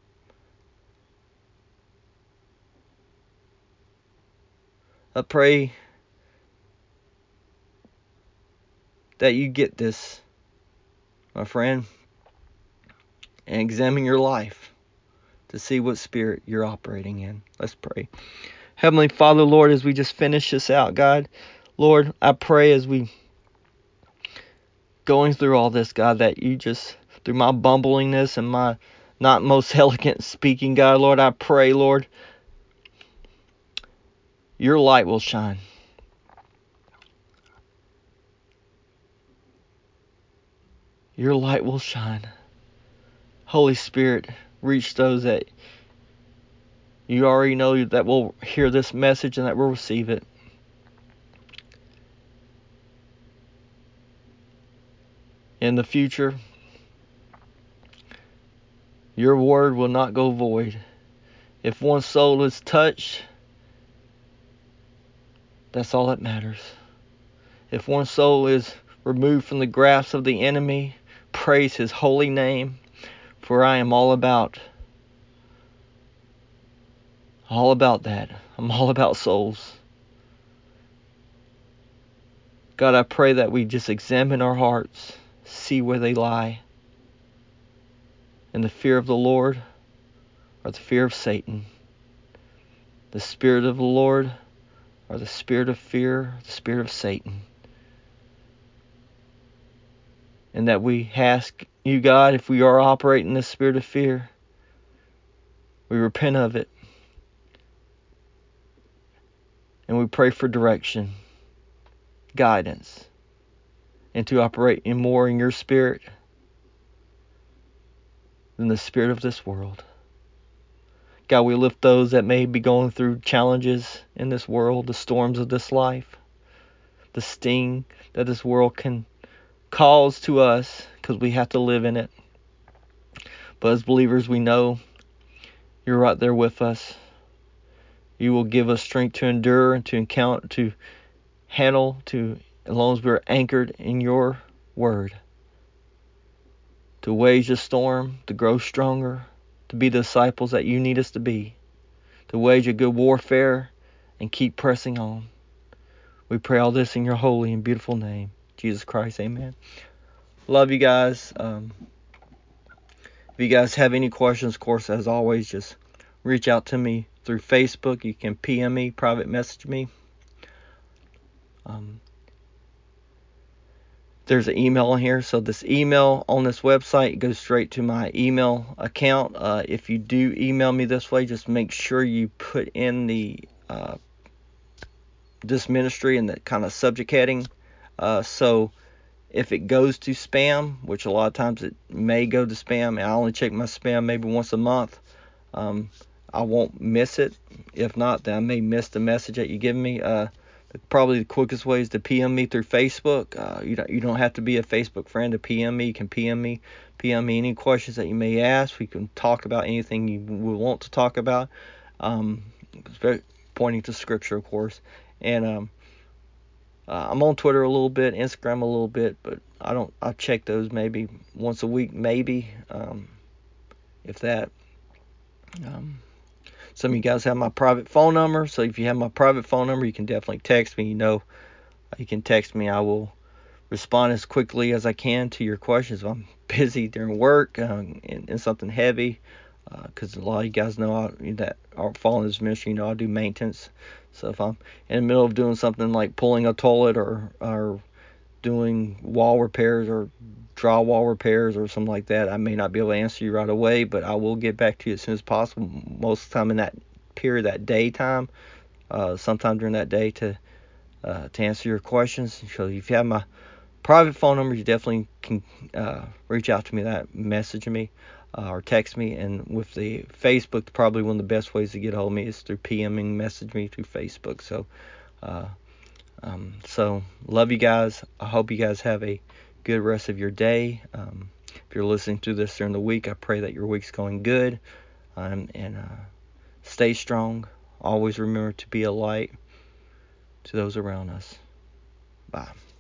I pray that you get this, my friend, and examine your life to see what spirit you're operating in. Let's pray. Heavenly Father, Lord, as we just finish this out, God, Lord, I pray as we going through all this, God, that you just, through my bumblingness and my not most elegant speaking, God, Lord, I pray, Lord, your light will shine. Your light will shine. Holy Spirit, reach those that you already know that will hear this message and that will receive it. In the future, your word will not go void. If one soul is touched, that's all that matters. If one soul is removed from the grasp of the enemy, praise his holy name, for I am all about, all about that. I'm all about souls. God, I pray that we just examine our hearts, see where they lie, in the fear of the Lord or the fear of Satan, the spirit of the Lord or the spirit of fear, the spirit of Satan. And that we ask you, God, if we are operating in the spirit of fear, we repent of it. And we pray for direction, guidance, and to operate in more in your spirit than the spirit of this world. God, we lift those that may be going through challenges in this world, the storms of this life, the sting that this world can cause to us because we have to live in it. But as believers, we know you're right there with us. You will give us strength to endure and to encounter, to handle, to as long as we're anchored in your word, to wage a storm, to grow stronger, to be the disciples that you need us to be, to wage a good warfare and keep pressing on. We pray all this in your holy and beautiful name, Jesus Christ. Amen. Love you guys. Um, if you guys have any questions, of course, as always, just reach out to me through Facebook. You can P M me, private message me. Um, there's an email on here, so this email on this website goes straight to my email account. Uh, if you do email me this way, just make sure you put in the uh, this ministry and the kind of subject heading. Uh, so if it goes to spam, which a lot of times it may go to spam, and I only check my spam maybe once a month, um, I won't miss it. If not, then I may miss the message that you give me. Uh, probably the quickest way is to P M me through Facebook. Uh, you don't you don't have to be a Facebook friend to P M me. You can P M me, P M me any questions that you may ask. We can talk about anything you will want to talk about. Um, it's very pointing to Scripture, of course. And um, uh, I'm on Twitter a little bit, Instagram a little bit, but I don't. I check those maybe once a week, maybe, um, if that. Um, Some of you guys have my private phone number, so if you have my private phone number, you can definitely text me. You know, you can text me. I will respond as quickly as I can to your questions. If I'm busy during work um, and, and something heavy, because uh, a lot of you guys know I, that are following this ministry, you know I do maintenance. So if I'm in the middle of doing something like pulling a toilet or or doing wall repairs or drywall repairs or something like that, I may not be able to answer you right away, but I will get back to you as soon as possible. Most of the time in that period, that daytime, uh, sometime during that day to uh, to answer your questions. So if you have my private phone number, you definitely can uh, reach out to me, that message me. uh, or text me. And with the Facebook, probably one of the best ways to get a hold of me is through PMing, message me through Facebook. So, uh, um, so love you guys. I hope you guys have a good rest of your day. Um, if you're listening to this during the week, I pray that your week's going good. Um, and uh, stay strong. Always remember to be a light to those around us. Bye.